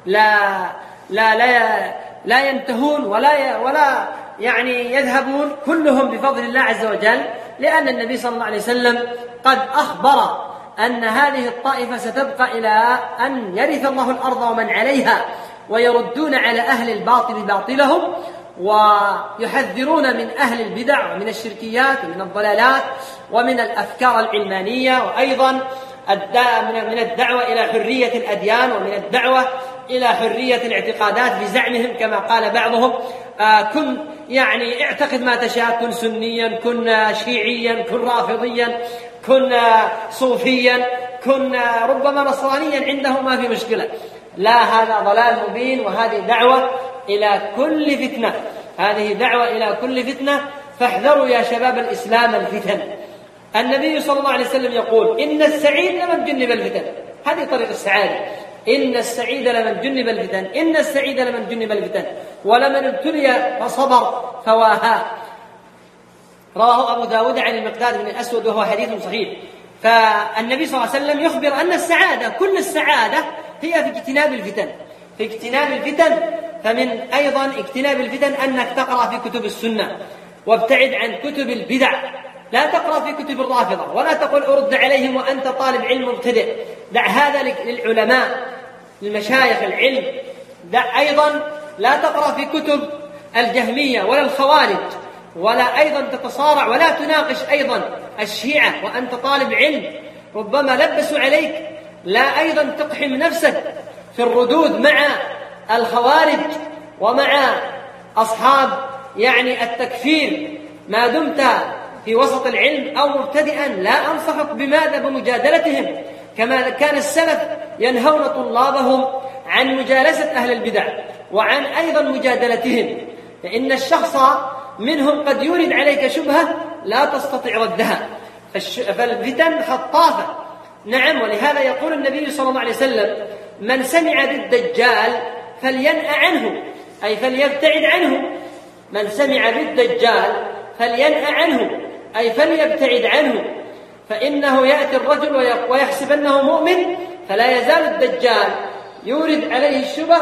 لا ينتهون ولا يعني يذهبون كلهم بفضل الله عز وجل، لأن النبي صلى الله عليه وسلم قد أخبر أن هذه الطائفة ستبقى إلى أن يرث الله الأرض ومن عليها، ويردون على أهل الباطل باطلهم، ويحذرون من أهل البدع ومن الشركيات ومن الضلالات ومن الأفكار العلمانية، وأيضا من الدعوة إلى حرية الأديان ومن الدعوة إلى حرية الاعتقادات بزعمهم، كما قال بعضهم كن يعني اعتقد ما تشاء، كن سنيا، كن شيعيا، كن رافضيا، كن صوفيا، كن ربما نصرانيا، عنده ما في مشكلة. لا، هذا ضلال مبين، وهذه دعوة إلى كل فتنة، هذه دعوة إلى كل فتنة. فاحذروا يا شباب الإسلام الفتن. النبي صلى الله عليه وسلم يقول إن السعيد لمن جنب الفتن، هذه طريق السعادة. إن السعيد لمن جنب الفتن، إن السعيد لمن جنب الفتن، ولمن ابتلي فصبر فواها. رواه أبو داود عن المقداد بن الأسود وهو حديث صحيح. فالنبي صلى الله عليه وسلم يخبر أن السعادة، كل السعادة هي في اجتناب الفتن، في اجتناب الفتن. فمن أيضا اجتناب الفتن أنك تقرأ في كتب السنة وابتعد عن كتب البدع. لا تقرأ في كتب الرافضة، ولا تقول أرد عليهم وأنت طالب علم مبتدئ. دع هذا للعلماء للمشايخ العلم. دع أيضا لا تقرأ في كتب الجهمية ولا الخوارج، ولا أيضا تتصارع ولا تناقش أيضا الشيعة وأنت طالب علم، ربما لبسوا عليك. لا أيضا تقحم نفسك في الردود مع الخوارج ومع أصحاب يعني التكفير ما دمت في وسط العلم أو مبتدئا. لا أنصحك بماذا؟ بمجادلتهم، كما كان السلف ينهون طلابهم عن مجالسة أهل البدع وعن أيضا مجادلتهم، فإن الشخص منهم قد يورد عليك شبهة لا تستطيع ردها. فالفتن خطافة، نعم. ولهذا يقول النبي صلى الله عليه وسلم من سمع بالدجال فلينأ عنه، أي فليبتعد عنه. من سمع بالدجال فلينأ عنه، أي فليبتعد عنه، فإنه يأتي الرجل ويحسب أنه مؤمن، فلا يزال الدجال يورد عليه الشبه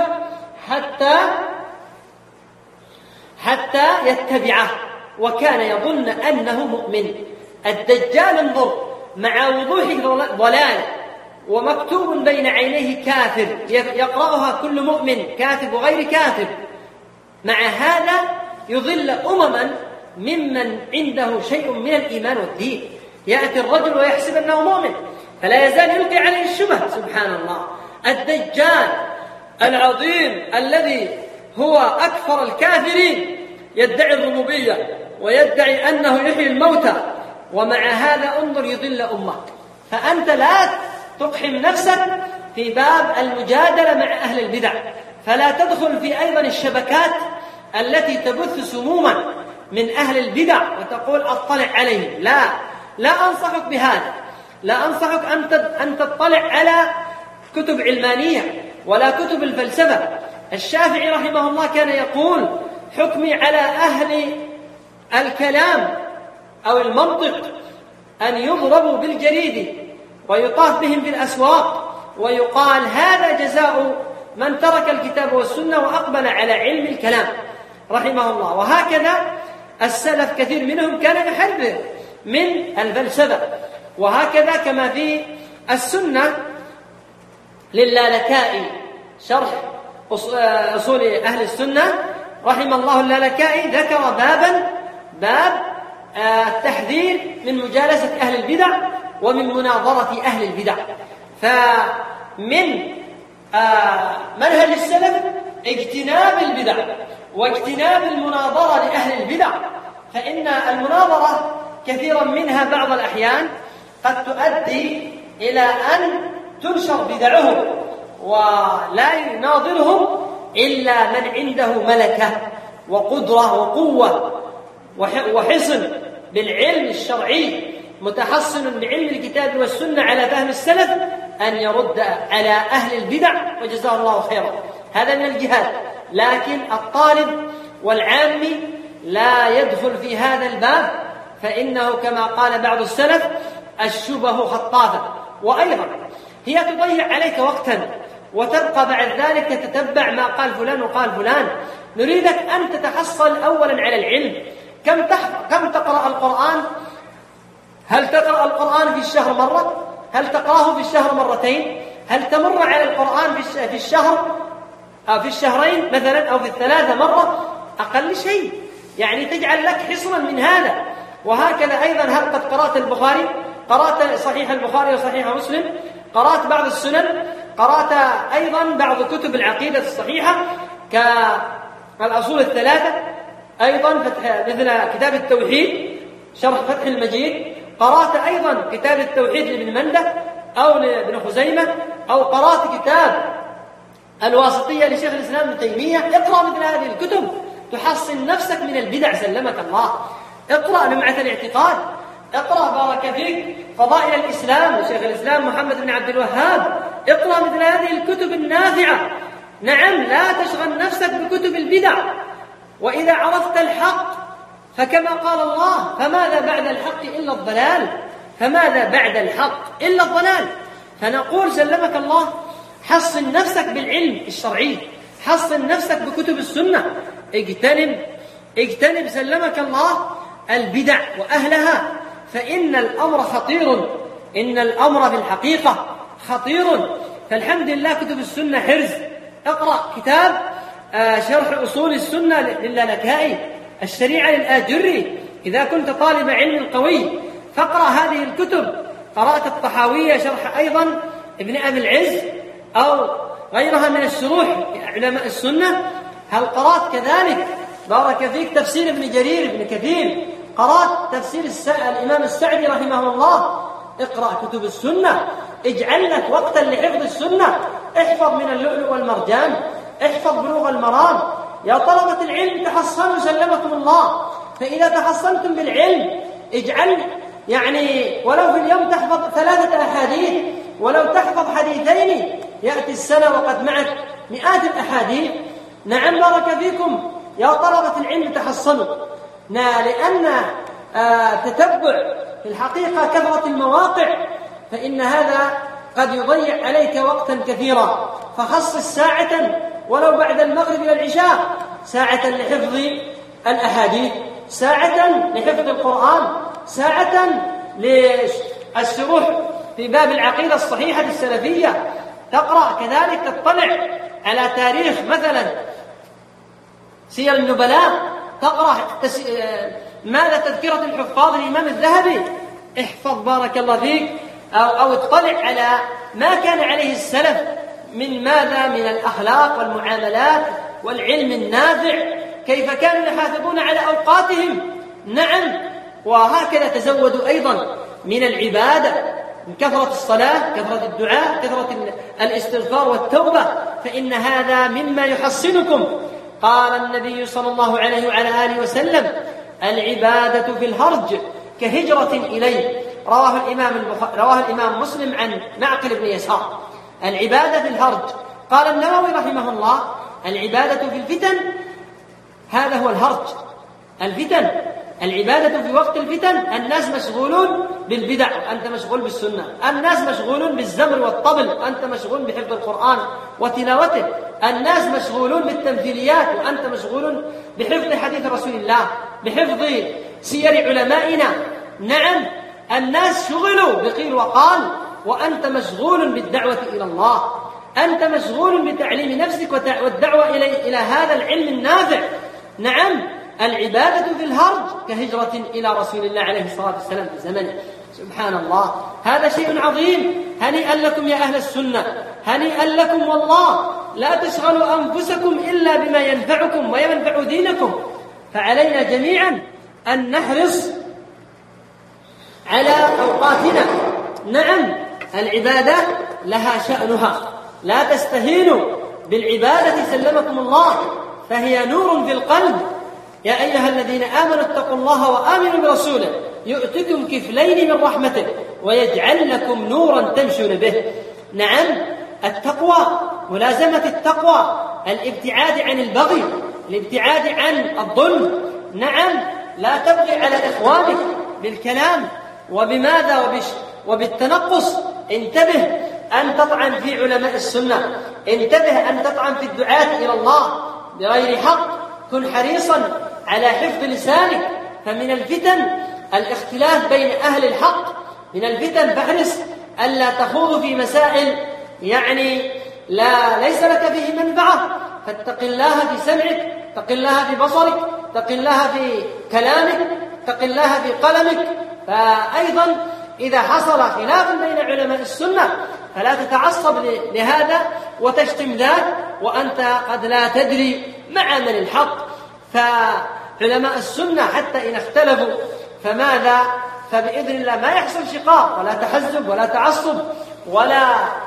حتى يتبعه، وكان يظن أنه مؤمن. الدجال انظر مع وضوح ضلال ومكتوب بين عينيه كافر يقرأها كل مؤمن كاتب وغير كاتب، مع هذا يضل أمما ممن عنده شيء من الإيمان والدين. يأتي الرجل ويحسب أنه مؤمن فلا يزال يلقي عليه الشبه. سبحان الله، الدجال العظيم الذي هو أكثر الكافرين يدعي الربوبية ويدعي أنه يحيي الموتى، ومع هذا انظر يضل أمة. فأنت لا تقحم نفسك في باب المجادلة مع أهل البدع، فلا تدخل في أيضا الشبكات التي تبث سموما من أهل البدع وتقول أطلع عليهم. لا أنصحك بهذا، لا أنصحك أن تطلع على كتب علمانية ولا كتب الفلسفة. الشافعي رحمه الله كان يقول حكمي على أهل الكلام أو المنطق أن يضربوا بالجريد ويطاف بهم في الأسواق ويقال هذا جزاء من ترك الكتاب والسنة وأقبل على علم الكلام رحمه الله. وهكذا السلف كثير منهم كان يحذر من الفلسفة. وهكذا كما في السنة للالكائي شرح أصول أهل السنة رحمه الله اللالكائي ذكر باب التحذير من مجالسة أهل البدع ومن مناظرة أهل البدع. فمن منهج السلف اجتناب البدع واجتناب المناظرة لأهل البدع، فإن المناظرة كثيرا منها بعض الأحيان قد تؤدي إلى أن تنشر بدعهم ولا يناظرهم إلا من عنده ملكة وقدرة وقوة وحصن بالعلم الشرعي متحصن بعلم الكتاب والسنة على فهم السلف أن يرد على أهل البدع وجزاه الله خيرا. هذا من الجهاد. لكن الطالب والعامي لا يدخل في هذا الباب، فإنه كما قال بعض السلف الشبه خطافة. وأيضا هي تضيع عليك وقتا وتبقى بعد ذلك تتتبع ما قال فلان وقال فلان. نريدك أن تتحصل أولا على العلم. كم تقرأ القرآن؟ هل تقرأ القرآن في الشهر مرة؟ هل تقرأه في الشهر مرتين؟ هل تمر على القرآن في الشهر أو في الشهرين مثلا أو في الثلاثة مرة؟ أقل شيء، يعني تجعل لك حصنا من هذا. وهكذا أيضا هل قد قرأت البخاري؟ قرأت صحيح البخاري وصحيح مسلم؟ قرأت بعض السنن؟ قرأت أيضا بعض كتب العقيدة الصحيحة كالأصول الثلاثة؟ أيضا مثل كتاب التوحيد شرح فتح المجيد؟ قرأت أيضا كتاب التوحيد لابن مندة أو لابن خزيمة؟ أو قرأت كتاب الواسطية لشيخ الإسلام ابن تيمية؟ اقرأ مثل هذه الكتب تحصن نفسك من البدع سلمك الله. اقرأ لمعة الاعتقاد، اقرأ بارك فيك فضائل الإسلام لشيخ الإسلام محمد بن عبد الوهاب، اقرأ مثل هذه الكتب النافعة. نعم، لا تشغل نفسك بكتب البدع. وإذا عرفت الحق فكما قال الله فماذا بعد الحق إلا الضلال، فماذا بعد الحق إلا الضلال. فنقول سلمك الله حصن نفسك بالعلم الشرعي، حصن نفسك بكتب السنة، اجتنب سلمك الله البدع وأهلها، فإن الأمر خطير، إن الأمر في الحقيقة خطير. فالحمد لله كتب السنة حرز. اقرأ كتاب شرح أصول السنة للالكائي، الشريعة للآجري. إذا كنت طالب علم قوي فاقرأ هذه الكتب. قرأت الطحاوية شرح أيضا ابن أبي العز أو غيرها من الشروح علماء السنة؟ هل قرأت كذلك بارك فيك تفسير ابن جرير ابن كثير؟ قرأت تفسير الإمام السعدي رحمه الله؟ اقرأ كتب السنة، اجعل لك وقتا لحفظ السنة. احفظ من اللؤلؤ والمرجان، احفظ بلوغ المرام. يا طلبة العلم تحصنوا سلمكم الله. فإذا تحصنتم بالعلم اجعل يعني ولو في اليوم تحفظ 3 أحاديث، ولو تحفظ حديثين يأتي السنة وقد معك مئات الأحاديث. نعم بارك فيكم يا طلبة العلم تحصنوا، لأن تتبع في الحقيقة كثرة المواقع فإن هذا قد يضيع عليك وقتا كثيرا. فخصص ساعة ولو بعد المغرب إلى العشاء، ساعة لحفظ الأحاديث، ساعة لحفظ القرآن، ساعة الشروح في باب العقيدة الصحيحة السلفية تقرأ، كذلك تطلع على تاريخ مثلا سير النبلاء، تقرأ ماذا تذكرة الحفاظ الإمام الذهبي، احفظ بارك الله فيك، أو اطلع على ما كان عليه السلف من ماذا، من الأخلاق والمعاملات والعلم النافع، كيف كانوا يحافظون على أوقاتهم. نعم، وهكذا تزودوا أيضا من العبادة، من كثرة الصلاة، كثرة الدعاء، كثرة الاستغفار والتوبة، فإن هذا مما يحصنكم. قال النبي صلى الله عليه وعلى آله وسلم: العبادة في الهرج كهجرة إليه. رواه الإمام مسلم عن معقل بن يسار. العبادة في الهرج. قال النووي رحمه الله: العبادة في الفتن، هذا هو الهرج. الفتن، العبادة في وقت الفتن، الناس مشغولون بالبدع وأنت مشغول بالسنة، الناس مشغولون بالزمر والطبل وأنت مشغول بحفظ القرآن وتلاوته، الناس مشغولون بالتمثيليات وأنت مشغول بحفظ حديث رسول الله، بحفظ سير علمائنا. نعم، الناس شغلوا بقيل وقال وأنت مشغول بالدعوة إلى الله، أنت مشغول بتعليم نفسك والدعوة إلى هذا العلم النافع. نعم، العبادة في الهرج كهجرة إلى رسول الله عليه الصلاة والسلام في زمنه. سبحان الله، هذا شيء عظيم. هنيئا لكم يا أهل السنة، هنيئا لكم والله. لا تشغلوا أنفسكم إلا بما ينفعكم وينفع دينكم، فعلينا جميعا أن نحرص على أوقاتنا. نعم، العبادة لها شأنها، لا تستهينوا بالعبادة سلمكم الله، فهي نور في القلب. يا أيها الذين آمنوا اتقوا الله وآمنوا برسوله يؤتكم كفلين من رحمته ويجعل لكم نورا تمشون به. نعم، التقوى، ملازمة التقوى، الابتعاد عن البغي، الابتعاد عن الظلم. نعم، لا تبغي على إخوانك بالكلام وبماذا وبالتنقص. انتبه أن تطعن في علماء السنة، انتبه أن تطعن في الدعاة إلى الله بغير حق. كن حريصا على حفظ لسانك، فمن الفتن الاختلاف بين أهل الحق. من الفتن فاحرص ألا تخوض في مسائل ليس لك فيه منفعة، فاتق الله في سمعك، اتق الله في بصرك، اتق الله في كلامك، اتق الله في قلمك. فأيضا إذا حصل خلاف بين علماء السنة فلا تتعصب لهذا وتشتم ذاك وأنت قد لا تدري مع من الحق. فعلماء السنة حتى إن اختلفوا فماذا؟ فبإذن الله ما يحصل شقاق ولا تحزب ولا تعصب ولا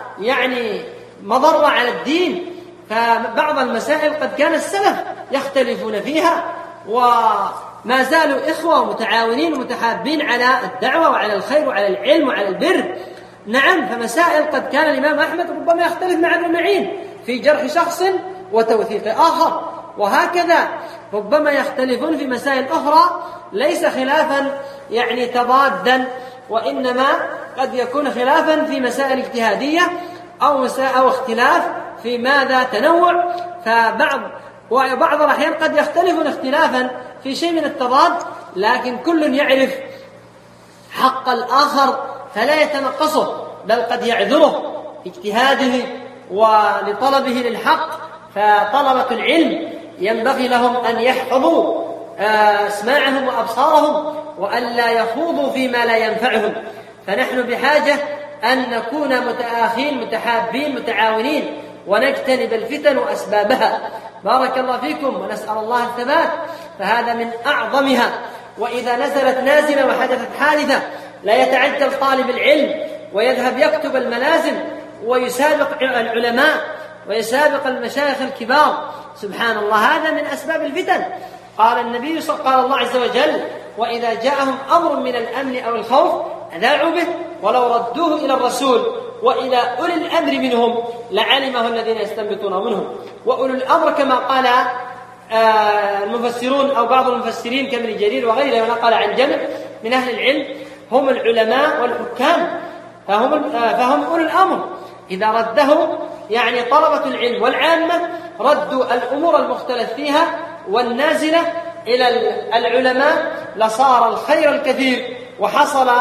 مضرة على الدين. فبعض المسائل قد كان السلف يختلفون فيها وما زالوا إخوة متعاونين ومتحابين على الدعوة وعلى الخير وعلى العلم وعلى البر. نعم، فمسائل قد كان الإمام أحمد ربما يختلف مع ابن معين في جرح شخص وتوثيق آخر، وهكذا ربما يختلفون في مسائل أخرى ليس خلافا تضادا، وإنما قد يكون خلافا في مسائل اجتهادية أو اختلاف في ماذا تنوع. وبعض الأحيان قد يختلفون اختلافا في شيء من التضاد، لكن كل يعرف حق الآخر فلا يتنقصه، بل قد يعذره اجتهاده ولطلبه للحق. فطلبة العلم ينبغي لهم أن يحفظوا أسماعهم وأبصارهم وأن لا يخوضوا فيما لا ينفعهم. فنحن بحاجة أن نكون متآخين متحابين متعاونين ونجتنب الفتن وأسبابها. بارك الله فيكم، ونسأل الله الثبات، فهذا من أعظمها. وإذا نزلت نازلة وحدثت حادثة لا يتعجل طالب العلم ويذهب يكتب الملازم ويسابق العلماء ويسابق المشايخ الكبار. سبحان الله، هذا من أسباب الفتن. قال الله عز وجل: وإذا جاءهم أمر من الأمن أو الخوف أذاعوا به ولو ردوه إلى الرسول وإلى أولي الأمر منهم لعلمه الذين يستنبطونه منهم. وأولي الأمر كما قال المفسرون أو بعض المفسرين كابن جرير وغيره ونقل عن جمع من أهل العلم هم العلماء والحكام، فهم أولي الأمر. إذا رده طلبة العلم والعامة ردوا الأمور المختلف فيها والنازلة إلى العلماء لصار الخير الكثير وحصل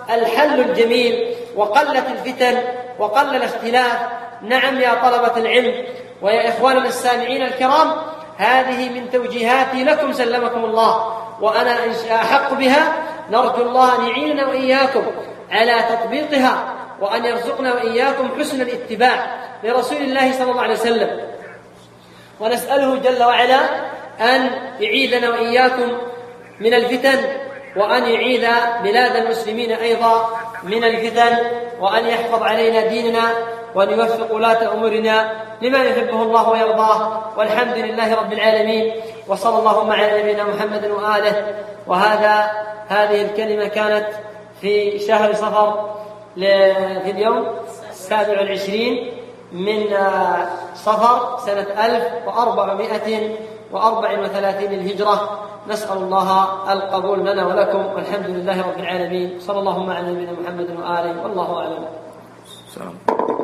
الحل الجميل وقلت الفتن وقل الاختلاف. نعم يا طلبة العلم ويا إخواننا السامعين الكرام، هذه من توجيهاتي لكم سلمكم الله، وأنا أحق بها. نرجو الله أن يعيننا وإياكم على تطبيقها، وأن يرزقنا وإياكم حسن الاتباع لرسول الله صلى الله عليه وسلم، ونسأله جل وعلا أن يعيذنا وإياكم من الفتن، وأن يعيذ بلاد المسلمين أيضا من الفتن، وأن يحفظ علينا ديننا، وأن يوفق ولاة أمورنا لما يحبه الله ويرضاه. والحمد لله رب العالمين، وصلى اللهم على نبينا محمد وآله. هذه الكلمة كانت في شهر صفر في اليوم 27 من صفر سنة 1434 الهجرة. نسأل الله القبول لنا ولكم، والحمد لله رب العالمين. صلى اللهم على نبينا محمد وآله، والله أعلم. السلام.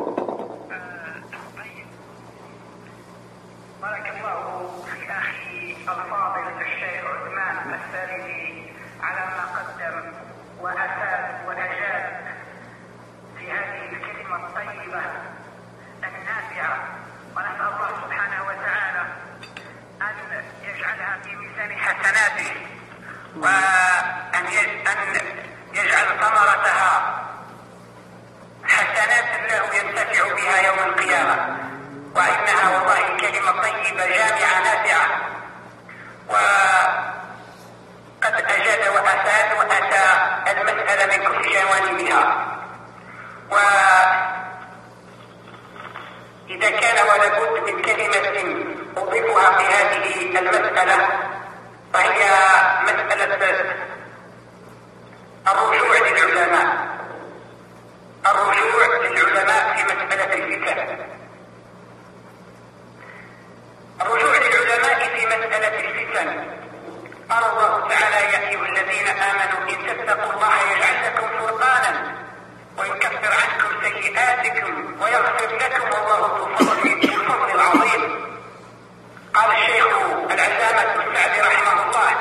بارك الله في أخي الفاضل الشيخ عثمان السالمي على ما قدم وأفاد وأجاب في هذه الكلمة الطيبة النافعة، ونسأل الله سبحانه وتعالى أن يجعلها في ميزان حسناته، وأن يجعل ثمرتها حسنات له ينتفع بها يوم القيامة. وإنها والله كلمة طيبة جامعة نافعة، وقد أجاد وأفاد وأتى المسألة من كل جوانبها. وإذا كان ولابد من كلمة أضيفها في هذه المسألة، فهي مسألة الرجوع للعلماء في مسألة الفتن. الرجوع للعلماء في مسألة الفتن. قال الله تعالى: يا أيها الذين آمنوا إن تتقوا الله يجعل لكم فرقانا ويكفر عنكم سيئاتكم ويغفر لكم والله ذو الفضل العظيم. قال الشيخ العلامة السعدي رحمه الله: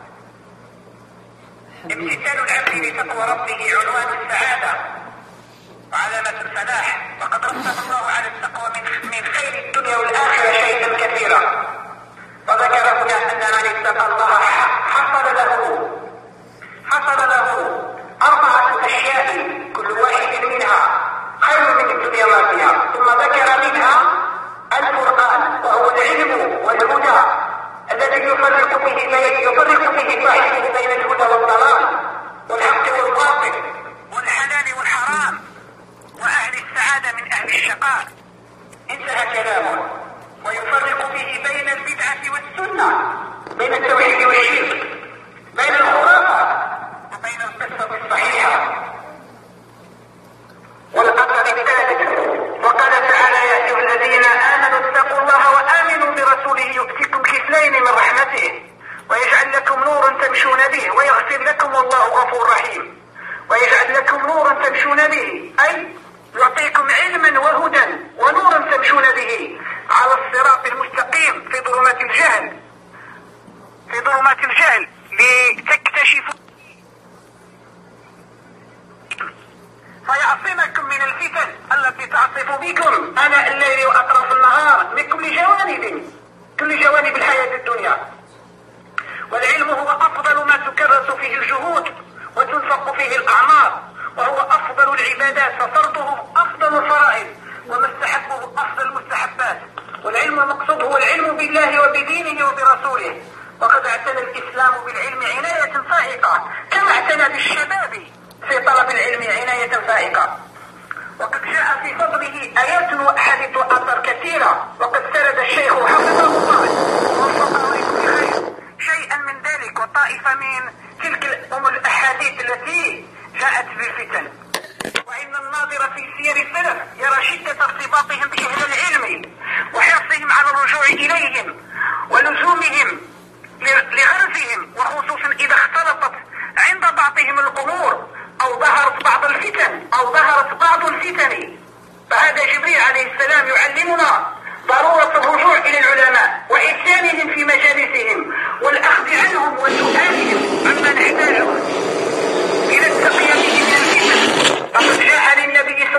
امتثال العبد لتقوى ربه عنوان السعادة وعلامة الفلاح، وقد رتب الله على التقوى من خير الدنيا والآخرة شيئا كثيرا. وذكر هنا أن من اتقى الله حصل له 4 أشياء كل واحد منها خير من الدنيا ما فيها. ثم ذكر منها الفرقان، وهو العلم والهدى الذي يفرق به صاحبه بين الهدى والضلال والحق والباطل والحلال والحرام وأهل السعادة من أهل الشقاء. انتهى كلامه. ويفرق به بين البدعة والسنة، بين التوحيد والشرك، بين الخرافة وبين القصة الصحيحة والأثر الثالث. وقال تعالى: يا أيها الذين آمنوا اتقوا الله وآمنوا برسوله يؤتكم كفلين من رحمته ويجعل لكم نورا تمشون به ويغفر لكم والله غفور رحيم. ويجعل لكم نورا تمشون به، أي يعطيكم علما وهدى ونورا تمشون به على الصراط المستقيم في ظلمات الجهل لتكتشفوا فيعصمكم من الفتن التي تعصف بكم آناء الليل وأطراف النهار من كل جوانب الحياة الدنيا. والعلم هو أفضل ما تكرس فيه الجهود وتنفق فيه الأعمار، وهو أفضل العبادات، ففرضه أفضل الفرائض ومستحبه أفضل المستحبات. والعلم المقصود هو العلم بالله وبدينه وبرسوله. وقد اعتنى الإسلام بالعلم عناية فائقة، كما اعتنى بالشباب في طلب العلم عناية فائقة. وقد جاء في فضله آيات وأحاديث وآثار كثيرة، وقد سرد الشيخ حفظه الله ووفقه لكل خير شيئا من ذلك وطائفة من تلك الأحاديث التي جاءت بالفتن. وإن الناظر في سير السلف يرى شدة ارتباطهم بأهل العلم وحرصهم على الرجوع إليهم ولزومهم لغرزهم، وخصوصا إذا اختلطت عند بعضهم الأمور أو ظهرت بعض الفتن. فهذا جبريل عليه السلام يعلمنا ضرورة الرجوع إلى العلماء وإتيانهم في مجالسهم والأخذ عنهم وسؤالهم عما نحتاجه إلى التقية من الفتن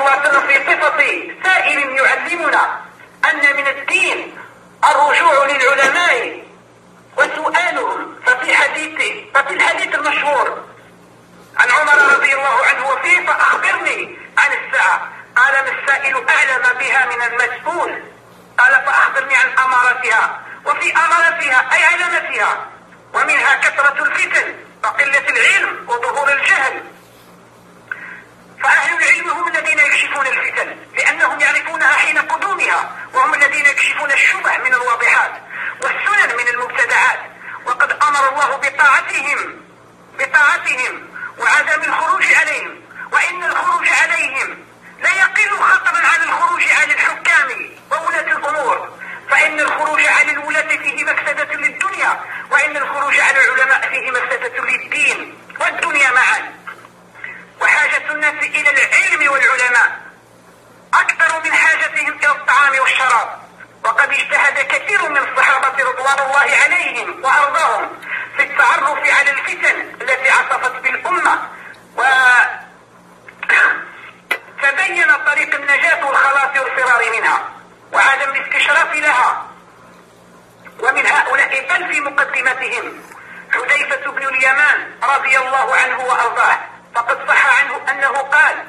الله عليه وسلم في صفة سائل يعلمنا أن من الدين الرجوع للعلماء وسؤالهم. ففي الحديث المشهور عن عمر رضي الله عنه وفيه: فأخبرني عن الساعة. قال: ما السائل أعلم بها من المسؤول. قال: فأخبرني عن أمارتها. وفي أمارتها أي علامتها، ومنها كثرة الفتن وقلة العلم وظهور الجهل. فأهل العلم هم الذين يكشفون الفتن لأنهم يعرفونها حين قدومها، وهم الذين يكشفون الشبه من الواضحات والسنن من المبتدعات. وقد أمر الله بطاعتهم وعدم الخروج عليهم، وإن الخروج عليهم لا يقل خطرا عن الخروج على الحكام وولاة الأمور، فإن الخروج على الولاة فيه مفسدة للدنيا، وإن الخروج على العلماء فيه مفسدة للدين والدنيا معا. وحاجة الناس إلى العلم والعلماء أكثر من حاجتهم إلى الطعام والشراب. وقد اجتهد كثير من الصحابة رضوان الله عليهم وأرضاهم في التعرف على الفتن التي عصفت بالأمة، وتبين طريق النجاة والخلاص والفرار منها وعدم الاستشراف لها. ومن هؤلاء بل في مقدمتهم حذيفة بن اليمان رضي الله عنه وأرضاه، فقد صح عنه أنه قال: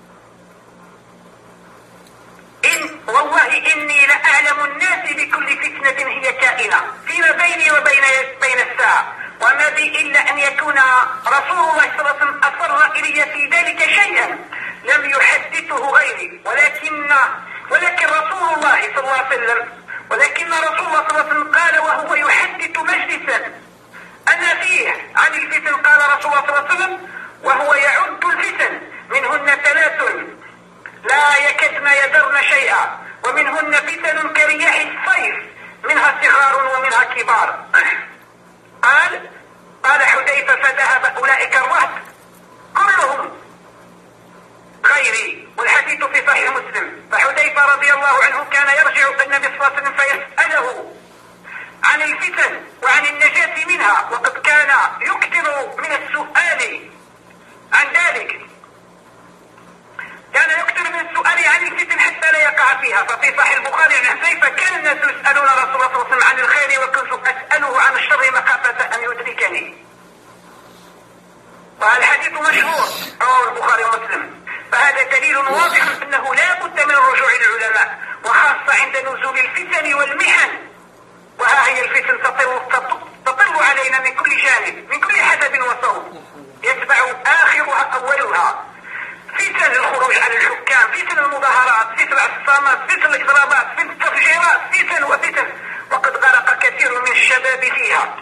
والله إني لأعلم الناس بكل فتنة هي كائنة فيما بيني وبين الساعة، وما بي إلا أن يكون رسول الله صلى الله عليه وسلم أصر إلي في ذلك شيئا لم يحدثه غيري، ولكن رسول الله صلى الله عليه وسلم قال وهو يحدث مجلسا أنا فيه عن الفتن، قال رسول الله صلى الله عليه وسلم وهو يعد الفتن: منهن 3 لا يكدن يذرن شيئا، ومنهن فتن كرياح الصيف، منها صغار ومنها كبار. قال حذيفة: فذهب أولئك الرهط كلهم غيري. والحديث في صحيح مسلم. فحذيفة رضي الله عنه كان يرجع النبي صلى الله عليه وسلم فيسأله عن الفتن وعن النجاة منها، وقد كان يكثر من السؤال عن ذلك، كان يكثر من السؤال عن الفتن حتى لا يقع فيها. ففي صحيح البخاري عن حذيفة: كان الناس يسألون رسول الله صلى الله عليه وسلم عن الخير وكنت أسأله عن الشر مخافة أن يدركني. والحديث مشهور رواه البخاري ومسلم. فهذا دليل واضح أنه لا بد من الرجوع للعلماء، وخاصة عند نزول الفتن والمحن. وها هي الفتن تطل علينا من كل جانب، من كل حدب وصوب، يتبع آخرها أولها. فتن الخروج على الحكام، فتن المظاهرات، فتن العصامات، فتن الإضرابات، فتن التفجيرات، فتن وفتن، وقد غرق كثير من الشباب فيها.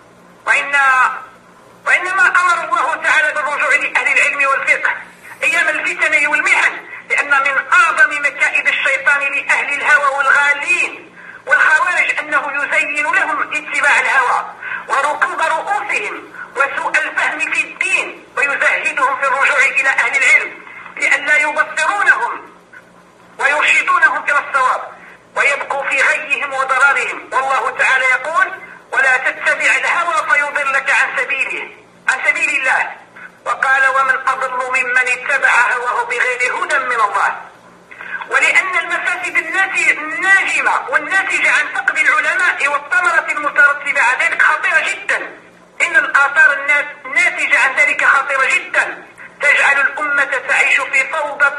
وإنما أمر الله تعالى بالرجوع لأهل العلم والفقه أيام الفتن والمحن، لأن من أعظم مكائد الشيطان لأهل الهوى والغالين والخوارج أنه يزين لهم اتباع الهوى وركوب رؤوسهم وسوء الفهم في الدين، ويزهدهم في الرجوع إلى أهل العلم لئلا يبصرونهم ويرشدونهم إلى الصواب ويبقوا في غيهم وضررهم. والله تعالى يقول: ولا تتبع الهوى فيضلك عن سبيل الله. وقال: ومن أضل ممن اتبع هواه بغير هدى من الله. ولأن المفاسد الناجمة والناتجة عن فقد العلماء والثمرة المترتبة على ذلك خطيرة جدا. إن الآثار الناتجة عن ذلك خطيرة جدا، تجعل الأمة تعيش في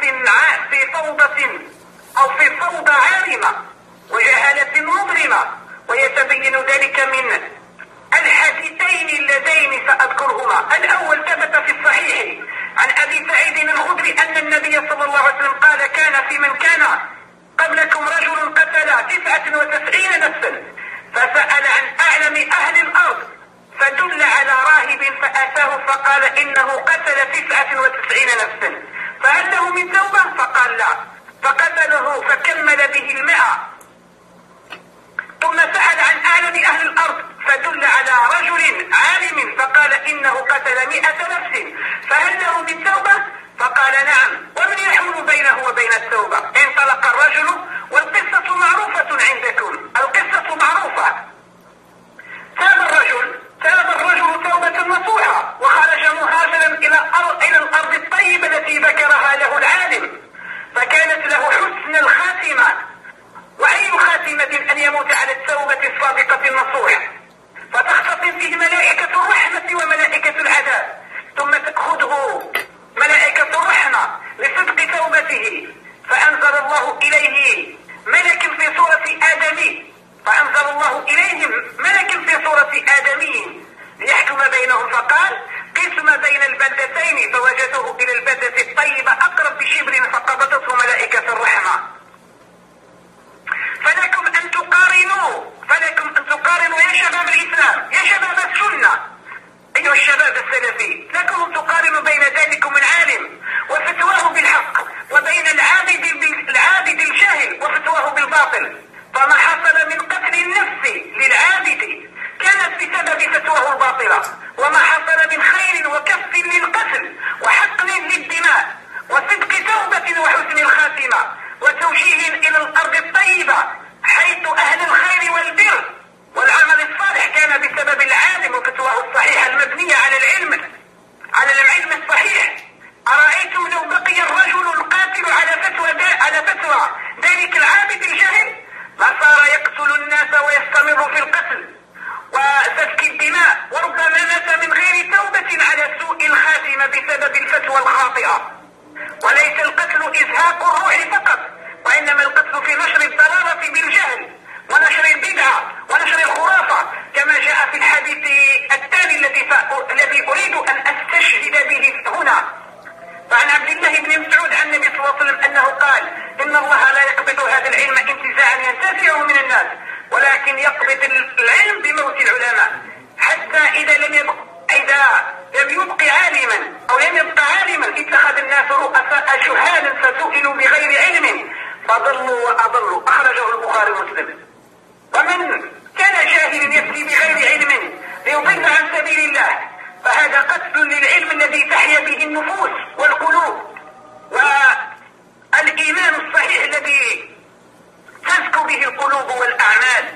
فوضى عارمة وجهالة مظلمة. ويتبين ذلك من الحديثين اللذين سأذكرهما. الأول ثبت في الصحيح عن أبي سعيد الخدري أن النبي صلى الله عليه وسلم قال: كان في من كان قبلكم رجل قتل 99 نفسا، فسأل عن أعلم أهل الأرض فدل على راهب فأتاه فقال: إنه قتل 99 نفسا، فهل له من توبة؟ فقال: لا، فقتله فكمل به 100. ثم سأل عن أعلم أهل الأرض فدل على رجل عالم فقال: إنه قتل 100 نفس، فهل له من توبة؟ فقال: نعم، ومن يحول بينه وبين التوبة؟ انطلق الرجل، والقصة معروفة عندكم، القصة معروفة. تاب الرجل توبة نصوحة وخرج مهاجرا إلى الأرض الطيبة التي ذكرها له العالم، يموت على التوبة الصادقة النصوح، فتختصم فيه ملائكة الرحمة وملائكة العذاب، ثم تأخذه ملائكة الرحمة لصدق توبته، فأنزل الله إليه ملك في صورة آدمي، فأنزل الله إليهم ملك في صورة آدمي ليحكم بينهم، فقال قسم بين البلدتين، فوجده إلى البلدة الطيبة أقرب بشبر فقبضته ملائكة الرحمة. فلكم أن تقارنوا يا شباب الإسلام، يا شباب السنة، أيها الشباب السلفي، لكم أن تقارنوا بين ذلكم العالم وفتواه بالحق وبين العابد الجاهل وفتواه بالباطل. فما حصل من قتل النفس للعابد كانت بسبب فتواه الباطلة، وما حصل من خير وكف للقتل وحقن للدماء وصدق توبة وحسن الخاتمة وتوجيه إلى الأرض الطيبة حيث أهل الخير والبر والعمل الصالح كان بسبب العالم وفتواه الصحيحة المبنية على العلم الصحيح. أرأيتم لو بقي الرجل القاتل على فتوى ذلك العابد الجاهل لصار يقتل الناس ويستمر في القتل وسفك الدماء، وربما مات من غير توبة على سوء الخاتمة بسبب الفتوى الخاطئة. وليس القتل إزهاق الروح فقط، وإنما القتل في نشر الضلالة بالجهل ونشر البدعة ونشر الخرافة، كما جاء في الحديث التالي الذي أريد أن أستشهد به هنا. فعن عبد الله بن مسعود عن النبي صلى الله عليه وسلم أنه قال: إن الله لا يقبض هذا العلم انتزاعا ينتزعه من الناس، ولكن يقبض العلم بموت العلماء، حتى إذا لم يبق عالما أو لم يبق عالما اتخذ الناس رؤساء جهالا فسئلوا بغير علم فضلوا وأضلوا. أخرجه البخاري ومسلم. ومن كان جاهلا يفتي بغير علم ليضل عن سبيل الله فهذا قتل للعلم الذي تحيا به النفوس والقلوب والإيمان الصحيح الذي تزكو به القلوب والأعمال.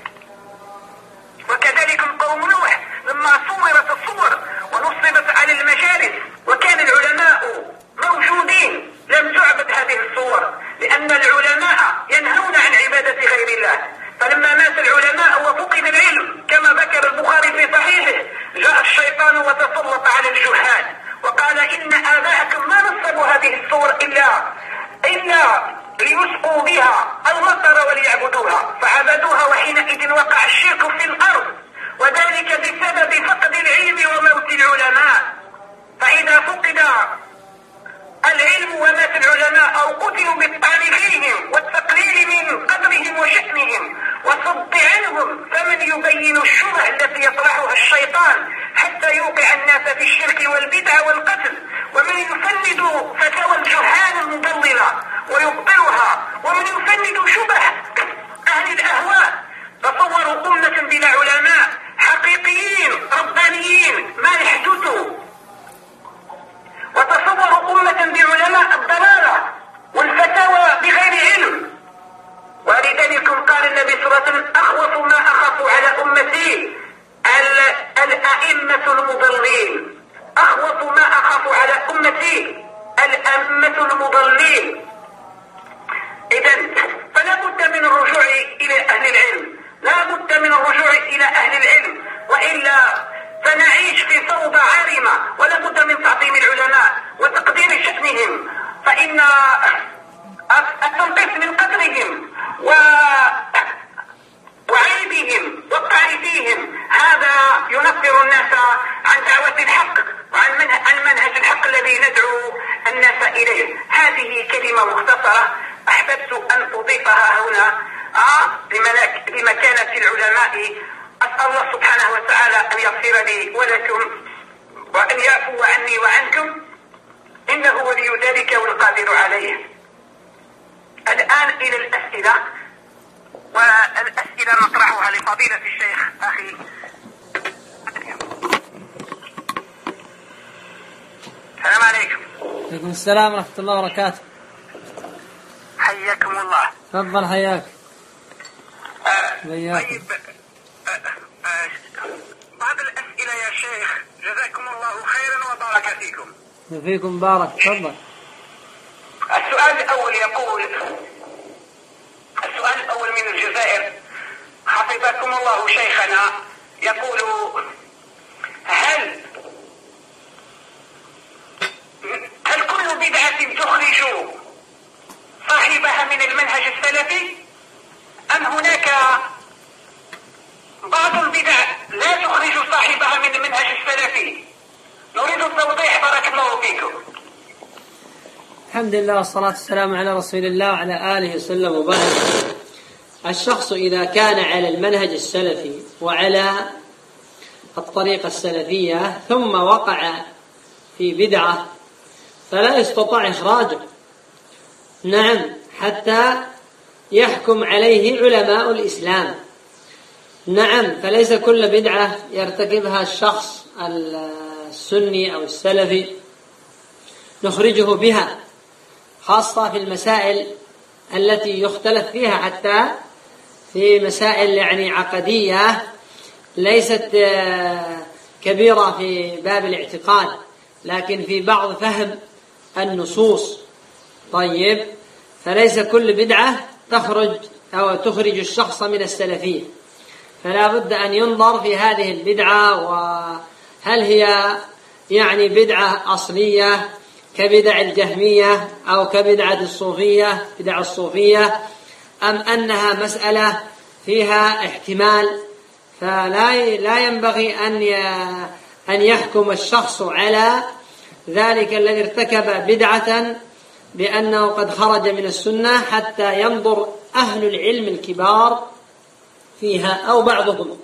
وكذلك قوم نوح لما صورت الصور ونصبت على المجالس وكان العلماء موجودين لم تعبد هذه الصور، لأن العلماء ينهون عن عبادة غير الله. فلما مات العلماء وفقد العلم كما ذكر البخاري في صحيحه جاء الشيطان وتسلط على الجهال وقال: إن آباءكم ما نصبوا هذه الصور إلا ليسقوا بها المطر وليعبدوها، فعبدوها وحينئذ وقع الشرك في الأرض، وذلك بسبب فقد العلم وموت العلماء. فإذا فقد العلم ومات العلماء أو قتلوا بالطعن فيهم والتقليل من قدرهم وشأنهم والصد عنهم، فمن يبين الشبه التي يطرحها الشيطان حتى يوقع الناس في الشرك والبدع والقتل، ومن يفند فتاوى الجهال المضللة ويبطلها، ومن يفند شبه أهل الأهواء. تصوروا أمة بلا علماء حقيقيين ربانيين ما يحدثوا، وتصوروا أمة بعلماء الضلالة والفتاوى بغير علم. ولذلك قال النبي صلى الله عليه وسلم: أخوف ما أخاف على أمتي الأئمة المضلين. أخوف ما أخاف على أمتي الأئمة المضلين. إذن فلا بد من الرجوع إلى أهل العلم، لا بد من الرجوع إلى أهل العلم، وإلا فنعيش في فوضى عارمة. ولا بد من تعظيم العلماء وتقدير شأنهم، فإن التنقيص من قدرهم وعيبهم والطعن فيهم هذا ينفر الناس عن دعوة الحق وعن منهج الحق الذي ندعو الناس إليه. هذه كلمة مختصرة أحببت أن أضيفها هنا لمكانة العلماء. أسأل الله سبحانه وتعالى أن يغفر لي ولكم وأن يعفو عني وعنكم، إنه ولي ذلك والقادر عليه. الآن إلى الأسئلة، والأسئلة نطرحها لفضيلة الشيخ أخي. السلام عليكم. وعليكم السلام ورحمة الله وبركاته. حياكم الله. تفضل. حياك. طيب، بعض الأسئلة يا شيخ، جزاكم الله خيرا وبارك فيكم. فيكم بارك. تفضل. السؤال الأول من الجزائر: جزاكم الله شيخنا يقول: هل كل بدعة تخرج صاحبها من المنهج السلفي، أم هناك بعض البدع لا تخرج صاحبها من المنهج السلفي؟ نريد التوضيح بارك الله فيكم. الحمد لله والصلاة والسلام على رسول الله وعلى آله وسلم وبارك. الشخص إذا كان على المنهج السلفي وعلى الطريقة السلفية ثم وقع في بدعة فلا يستطاع إخراجه، نعم، حتى يحكم عليه علماء الإسلام، نعم. فليس كل بدعة يرتكبها الشخص السني أو السلفي نخرجه بها، خاصة في المسائل التي يختلف فيها، حتى في مسائل يعني عقدية ليست كبيرة في باب الاعتقاد، لكن في بعض فهم النصوص. طيب، فليس كل بدعة تخرج الشخص من السلفية، فلا بد أن ينظر في هذه البدعة، وهل هي يعني بدعة أصلية كبدع الجهمية أو كبدعة الصوفية، بدع الصوفية، أم أنها مسألة فيها احتمال. فلا ينبغي أن يحكم الشخص على ذلك الذي ارتكب بدعة بأنه قد خرج من السنة حتى ينظر أهل العلم الكبار فيها أو بعضهم،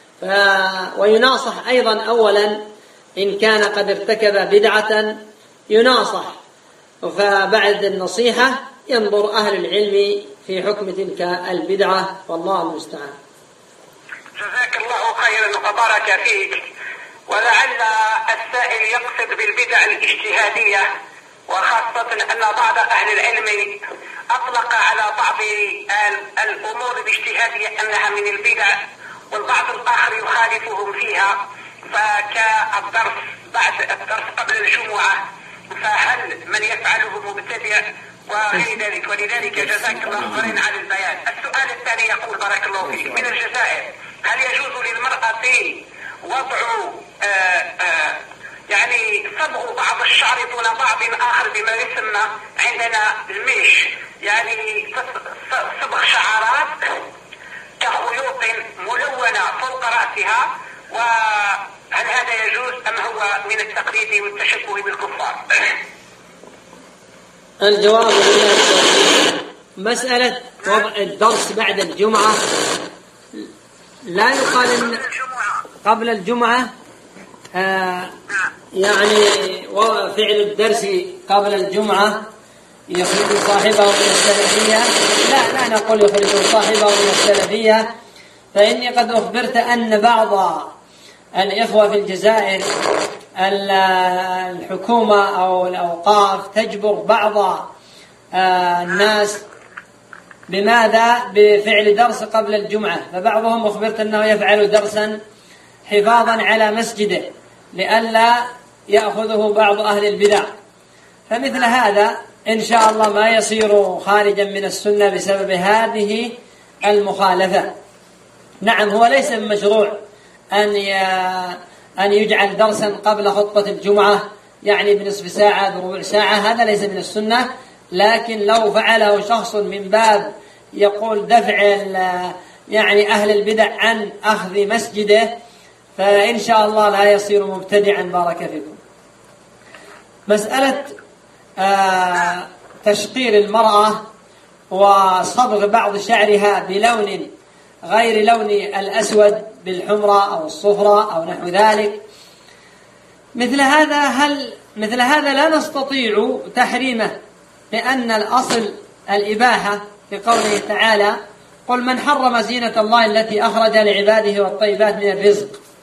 ويناصح أيضا أولا إن كان قد ارتكب بدعة يناصح، فبعد النصيحة ينظر أهل العلم في حكم تلك البدعة، والله المستعان. جزاك الله خيرا وبارك فيك. ولعل السائل يقصد بالبدع الاجتهادية، وخاصة أن بعض أهل العلم أطلق على بعض الأمور الاجتهادية أنها من البدع، والبعض الآخر يخالفهم فيها، فكالدرس بعد الدرس قبل الجمعة، فهل من يفعله مبتدع وغير ذلك؟ ولذلك جزاك الله خيرا على البيان. السؤال الثاني يقول بارك الله فيك من الجزائر: هل يجوز للمرأة وضع يعني صبغ بعض الشعر دون بعض آخر بما يسمى عندنا الميش، يعني صبغ شعرات كخيوط ملونة فوق رأسها، وهل هذا يجوز أم هو من التقليد والتشبه بالكفار؟ الجواب مسألة وضع الدرس بعد الجمعة لا يقال إن قبل الجمعة يعني فعل الدرس قبل الجمعة يخرج صاحبه من السلفية، لا نقول يخرج صاحبه من السلفية، فإني قد أخبرت أن بعض الإخوة في الجزائر الحكومة أو الأوقاف تجبر بعض الناس بماذا؟ بفعل درس قبل الجمعة، فبعضهم أخبرت أنه يفعل درسا حفاظا على مسجده لئلا يأخذه بعض أهل البدع، فمثل هذا إن شاء الله ما يصير خارجا من السنة بسبب هذه المخالفة. نعم، هو ليس مشروع أن يجعل درسا قبل خطبة الجمعة يعني بنصف ساعة بربع ساعة، هذا ليس من السنة، لكن لو فعله شخص من باب يقول دفع يعني أهل البدع عن أخذ مسجده فإن شاء الله لا يصير مبتدعا. بارك فيكم. مسألة تشقير المرأة وصبغ بعض شعرها بلون غير لون الأسود بالحمرة أو الصفرة أو نحو ذلك، مثل هذا لا نستطيع تحريمه، لأن الأصل الإباحة في قوله تعالى: قل من حرم زينة الله التي أخرج لعباده والطيبات من الرزق.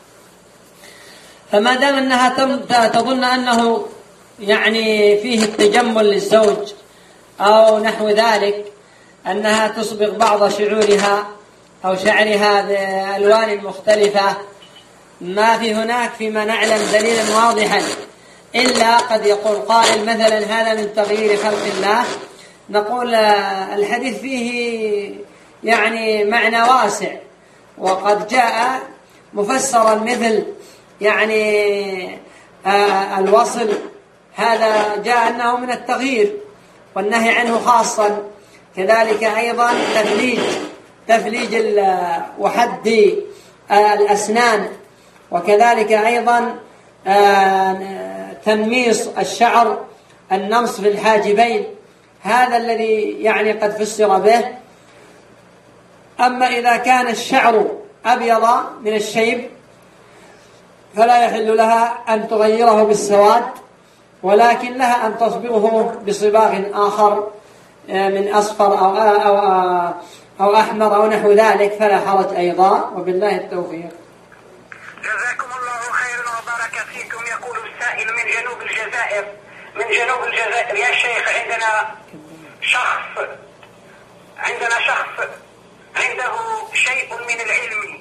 فما دام أنها تظن أنه يعني فيه التجمل للزوج أو نحو ذلك، أنها تصبغ بعض شعورها أو شعرها بألوان مختلفة، ما في هناك فيما نعلم دليلا واضحا، إلا قد يقول قائل مثلا هذا من تغيير خلق الله، نقول الحديث فيه يعني معنى واسع، وقد جاء مفسرا مثل يعني الوصل، هذا جاء أنه من التغيير والنهي عنه خاصا. كذلك أيضا تفليج وحد الأسنان، وكذلك أيضا تنميص الشعر، النمص في الحاجبين، هذا الذي يعني قد فسر به. أما إذا كان الشعر أبيض من الشيب فلا يحل لها أن تغيره بالسواد، ولكن لها أن تصبغه بصباغ آخر من أصفر أو أحمر أو نحو ذلك، فلا حرج أيضا، وبالله التوفيق. جزاكم الله خيرا وبارك فيكم. يقول السائل من جنوب الجزائر: يا شيخ، عندنا شخص عنده شيء من العلم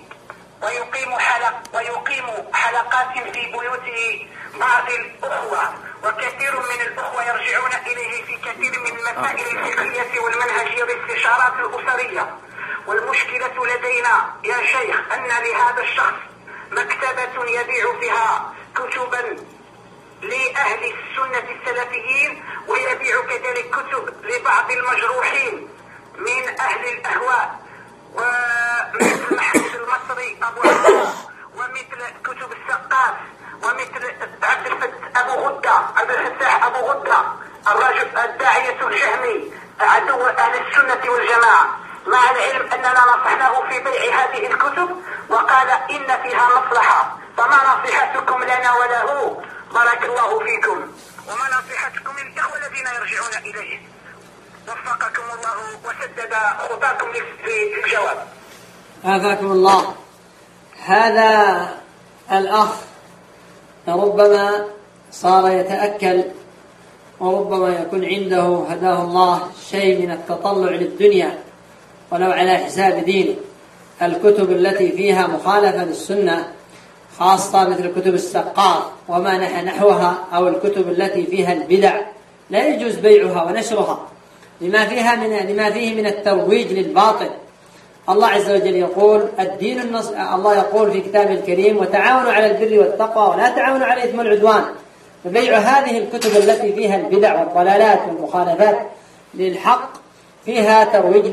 ويقيم حلقات في بيوت بعض الأخوة، وكثير من الأخوة يرجعون إليه في كثير من المسائل الفقهية والمنهجية والاستشارات الأسرية. والمشكلة لدينا يا شيخ أن لهذا الشخص مكتبة يبيع فيها كتبا لأهل السنة السلفيين، ويبيع كذلك كتب لبعض المجروحين من أهل الأهواء، ومثل محمود المصري أبو عمر، ومثل كتب السقاف، ومثل عبد الفتاح أبو غدة الرجل الداعية الجهمي عدو أهل السنة والجماعة، مع العلم أننا نصحناه في بيع هذه الكتب وقال إن فيها مصلحة. فما نصيحتكم لنا وله؟ بارك الله فيكم. وما نصيحتكم للإخوة الذين يرجعون إليه؟ وفقكم الله وسدد خطاكم للجواب. عافاكم الله. هذا الأخ ربما صار يتأكل، وربما يكون عنده هداه الله شيء من التطلع للدنيا ولو على حساب دينه. الكتب التي فيها مخالفة للسنة، خاصة مثل كتب السقاف وما نحوها، أو الكتب التي فيها البدع، لا يجوز بيعها ونشرها لما فيه من الترويج للباطل. الله عز وجل يقول الله يقول في كتابه الكريم: وتعاونوا على البر والتقوى ولا تعاونوا على الإثم والعدوان. فبيع هذه الكتب التي فيها البدع والضلالات والمخالفات للحق فيها ترويج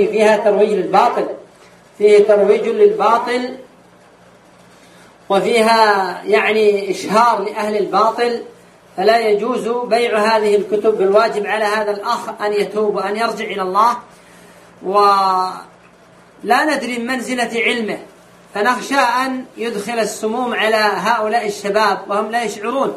للباطل، وفيها يعني إشهار لأهل الباطل، فلا يجوز بيع هذه الكتب. بالواجب على هذا الأخ أن يتوب وأن يرجع إلى الله، ولا ندري من منزلة علمه، فنخشى أن يدخل السموم على هؤلاء الشباب وهم لا يشعرون.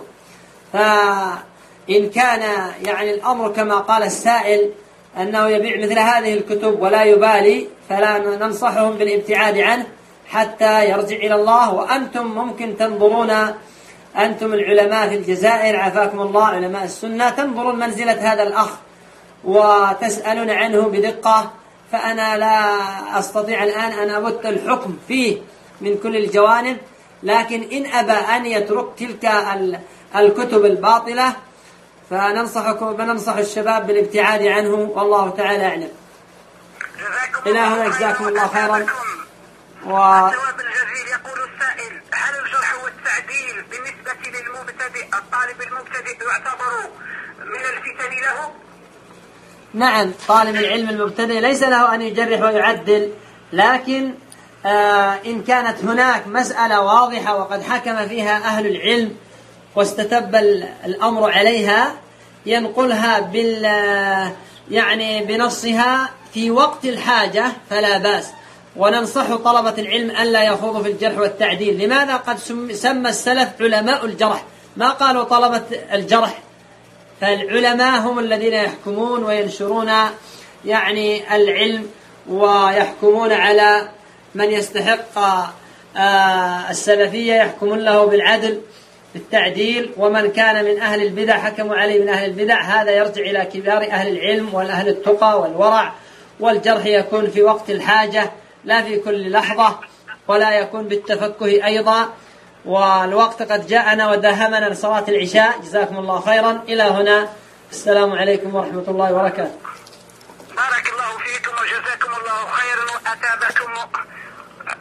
فإن كان يعني الأمر كما قال السائل أنه يبيع مثل هذه الكتب ولا يبالي، فلا ننصحهم بالابتعاد عنه حتى يرجع إلى الله. وأنتم ممكن تنظرون، أنتم العلماء في الجزائر عافاكم الله، علماء السنة، تنظرون منزلة هذا الأخ وتسألون عنه بدقة، فأنا لا أستطيع الآن أن أبت الحكم فيه من كل الجوانب، لكن إن أبى أن يترك تلك الكتب الباطلة فننصح الشباب بالابتعاد عنه، والله تعالى أعلم. إلى هنا جزاكم الله خيرا. الجواب الجزيل. يقول السائل: هل الجرح والتعديل بالنسبة للمبتدئ الطالب المبتدئ يعتبر من الفتن له؟ نعم، طالب العلم المبتدئ ليس له أن يجرح ويعدل، لكن إن كانت هناك مسألة واضحة وقد حكم فيها أهل العلم واستتب الأمر عليها، ينقلها يعني بنصها في وقت الحاجة فلا بأس. وننصح طلبة العلم ألا يخوضوا في الجرح والتعديل. لماذا؟ قد سمى السلف علماء الجرح، ما قالوا طلبة الجرح. فالعلماء هم الذين يحكمون وينشرون يعني العلم، ويحكمون على من يستحق السلفية، يحكمون له بالعدل بالتعديل. ومن كان من أهل البدع حكموا عليه من أهل البدع. هذا يرجع إلى كبار أهل العلم والأهل التقى والورع. والجرح يكون في وقت الحاجة لا في كل لحظة، ولا يكون بالتفكه أيضا. والوقت قد جاءنا وداهمنا لصلاة العشاء. جزاكم الله خيرا. إلى هنا، السلام عليكم ورحمة الله وبركاته. بارك الله فيكم وجزاكم الله خيرا وأتابكم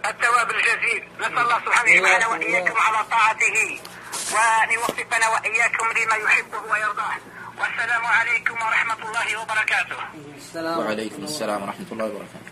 الثواب الجزيل. نسأل الله سبحانه يجمعنا وإياكم على طاعته وأن يوفقنا وإياكم لما يحبه ويرضاه. والسلام عليكم ورحمة الله وبركاته. وعليكم السلام ورحمة الله وبركاته.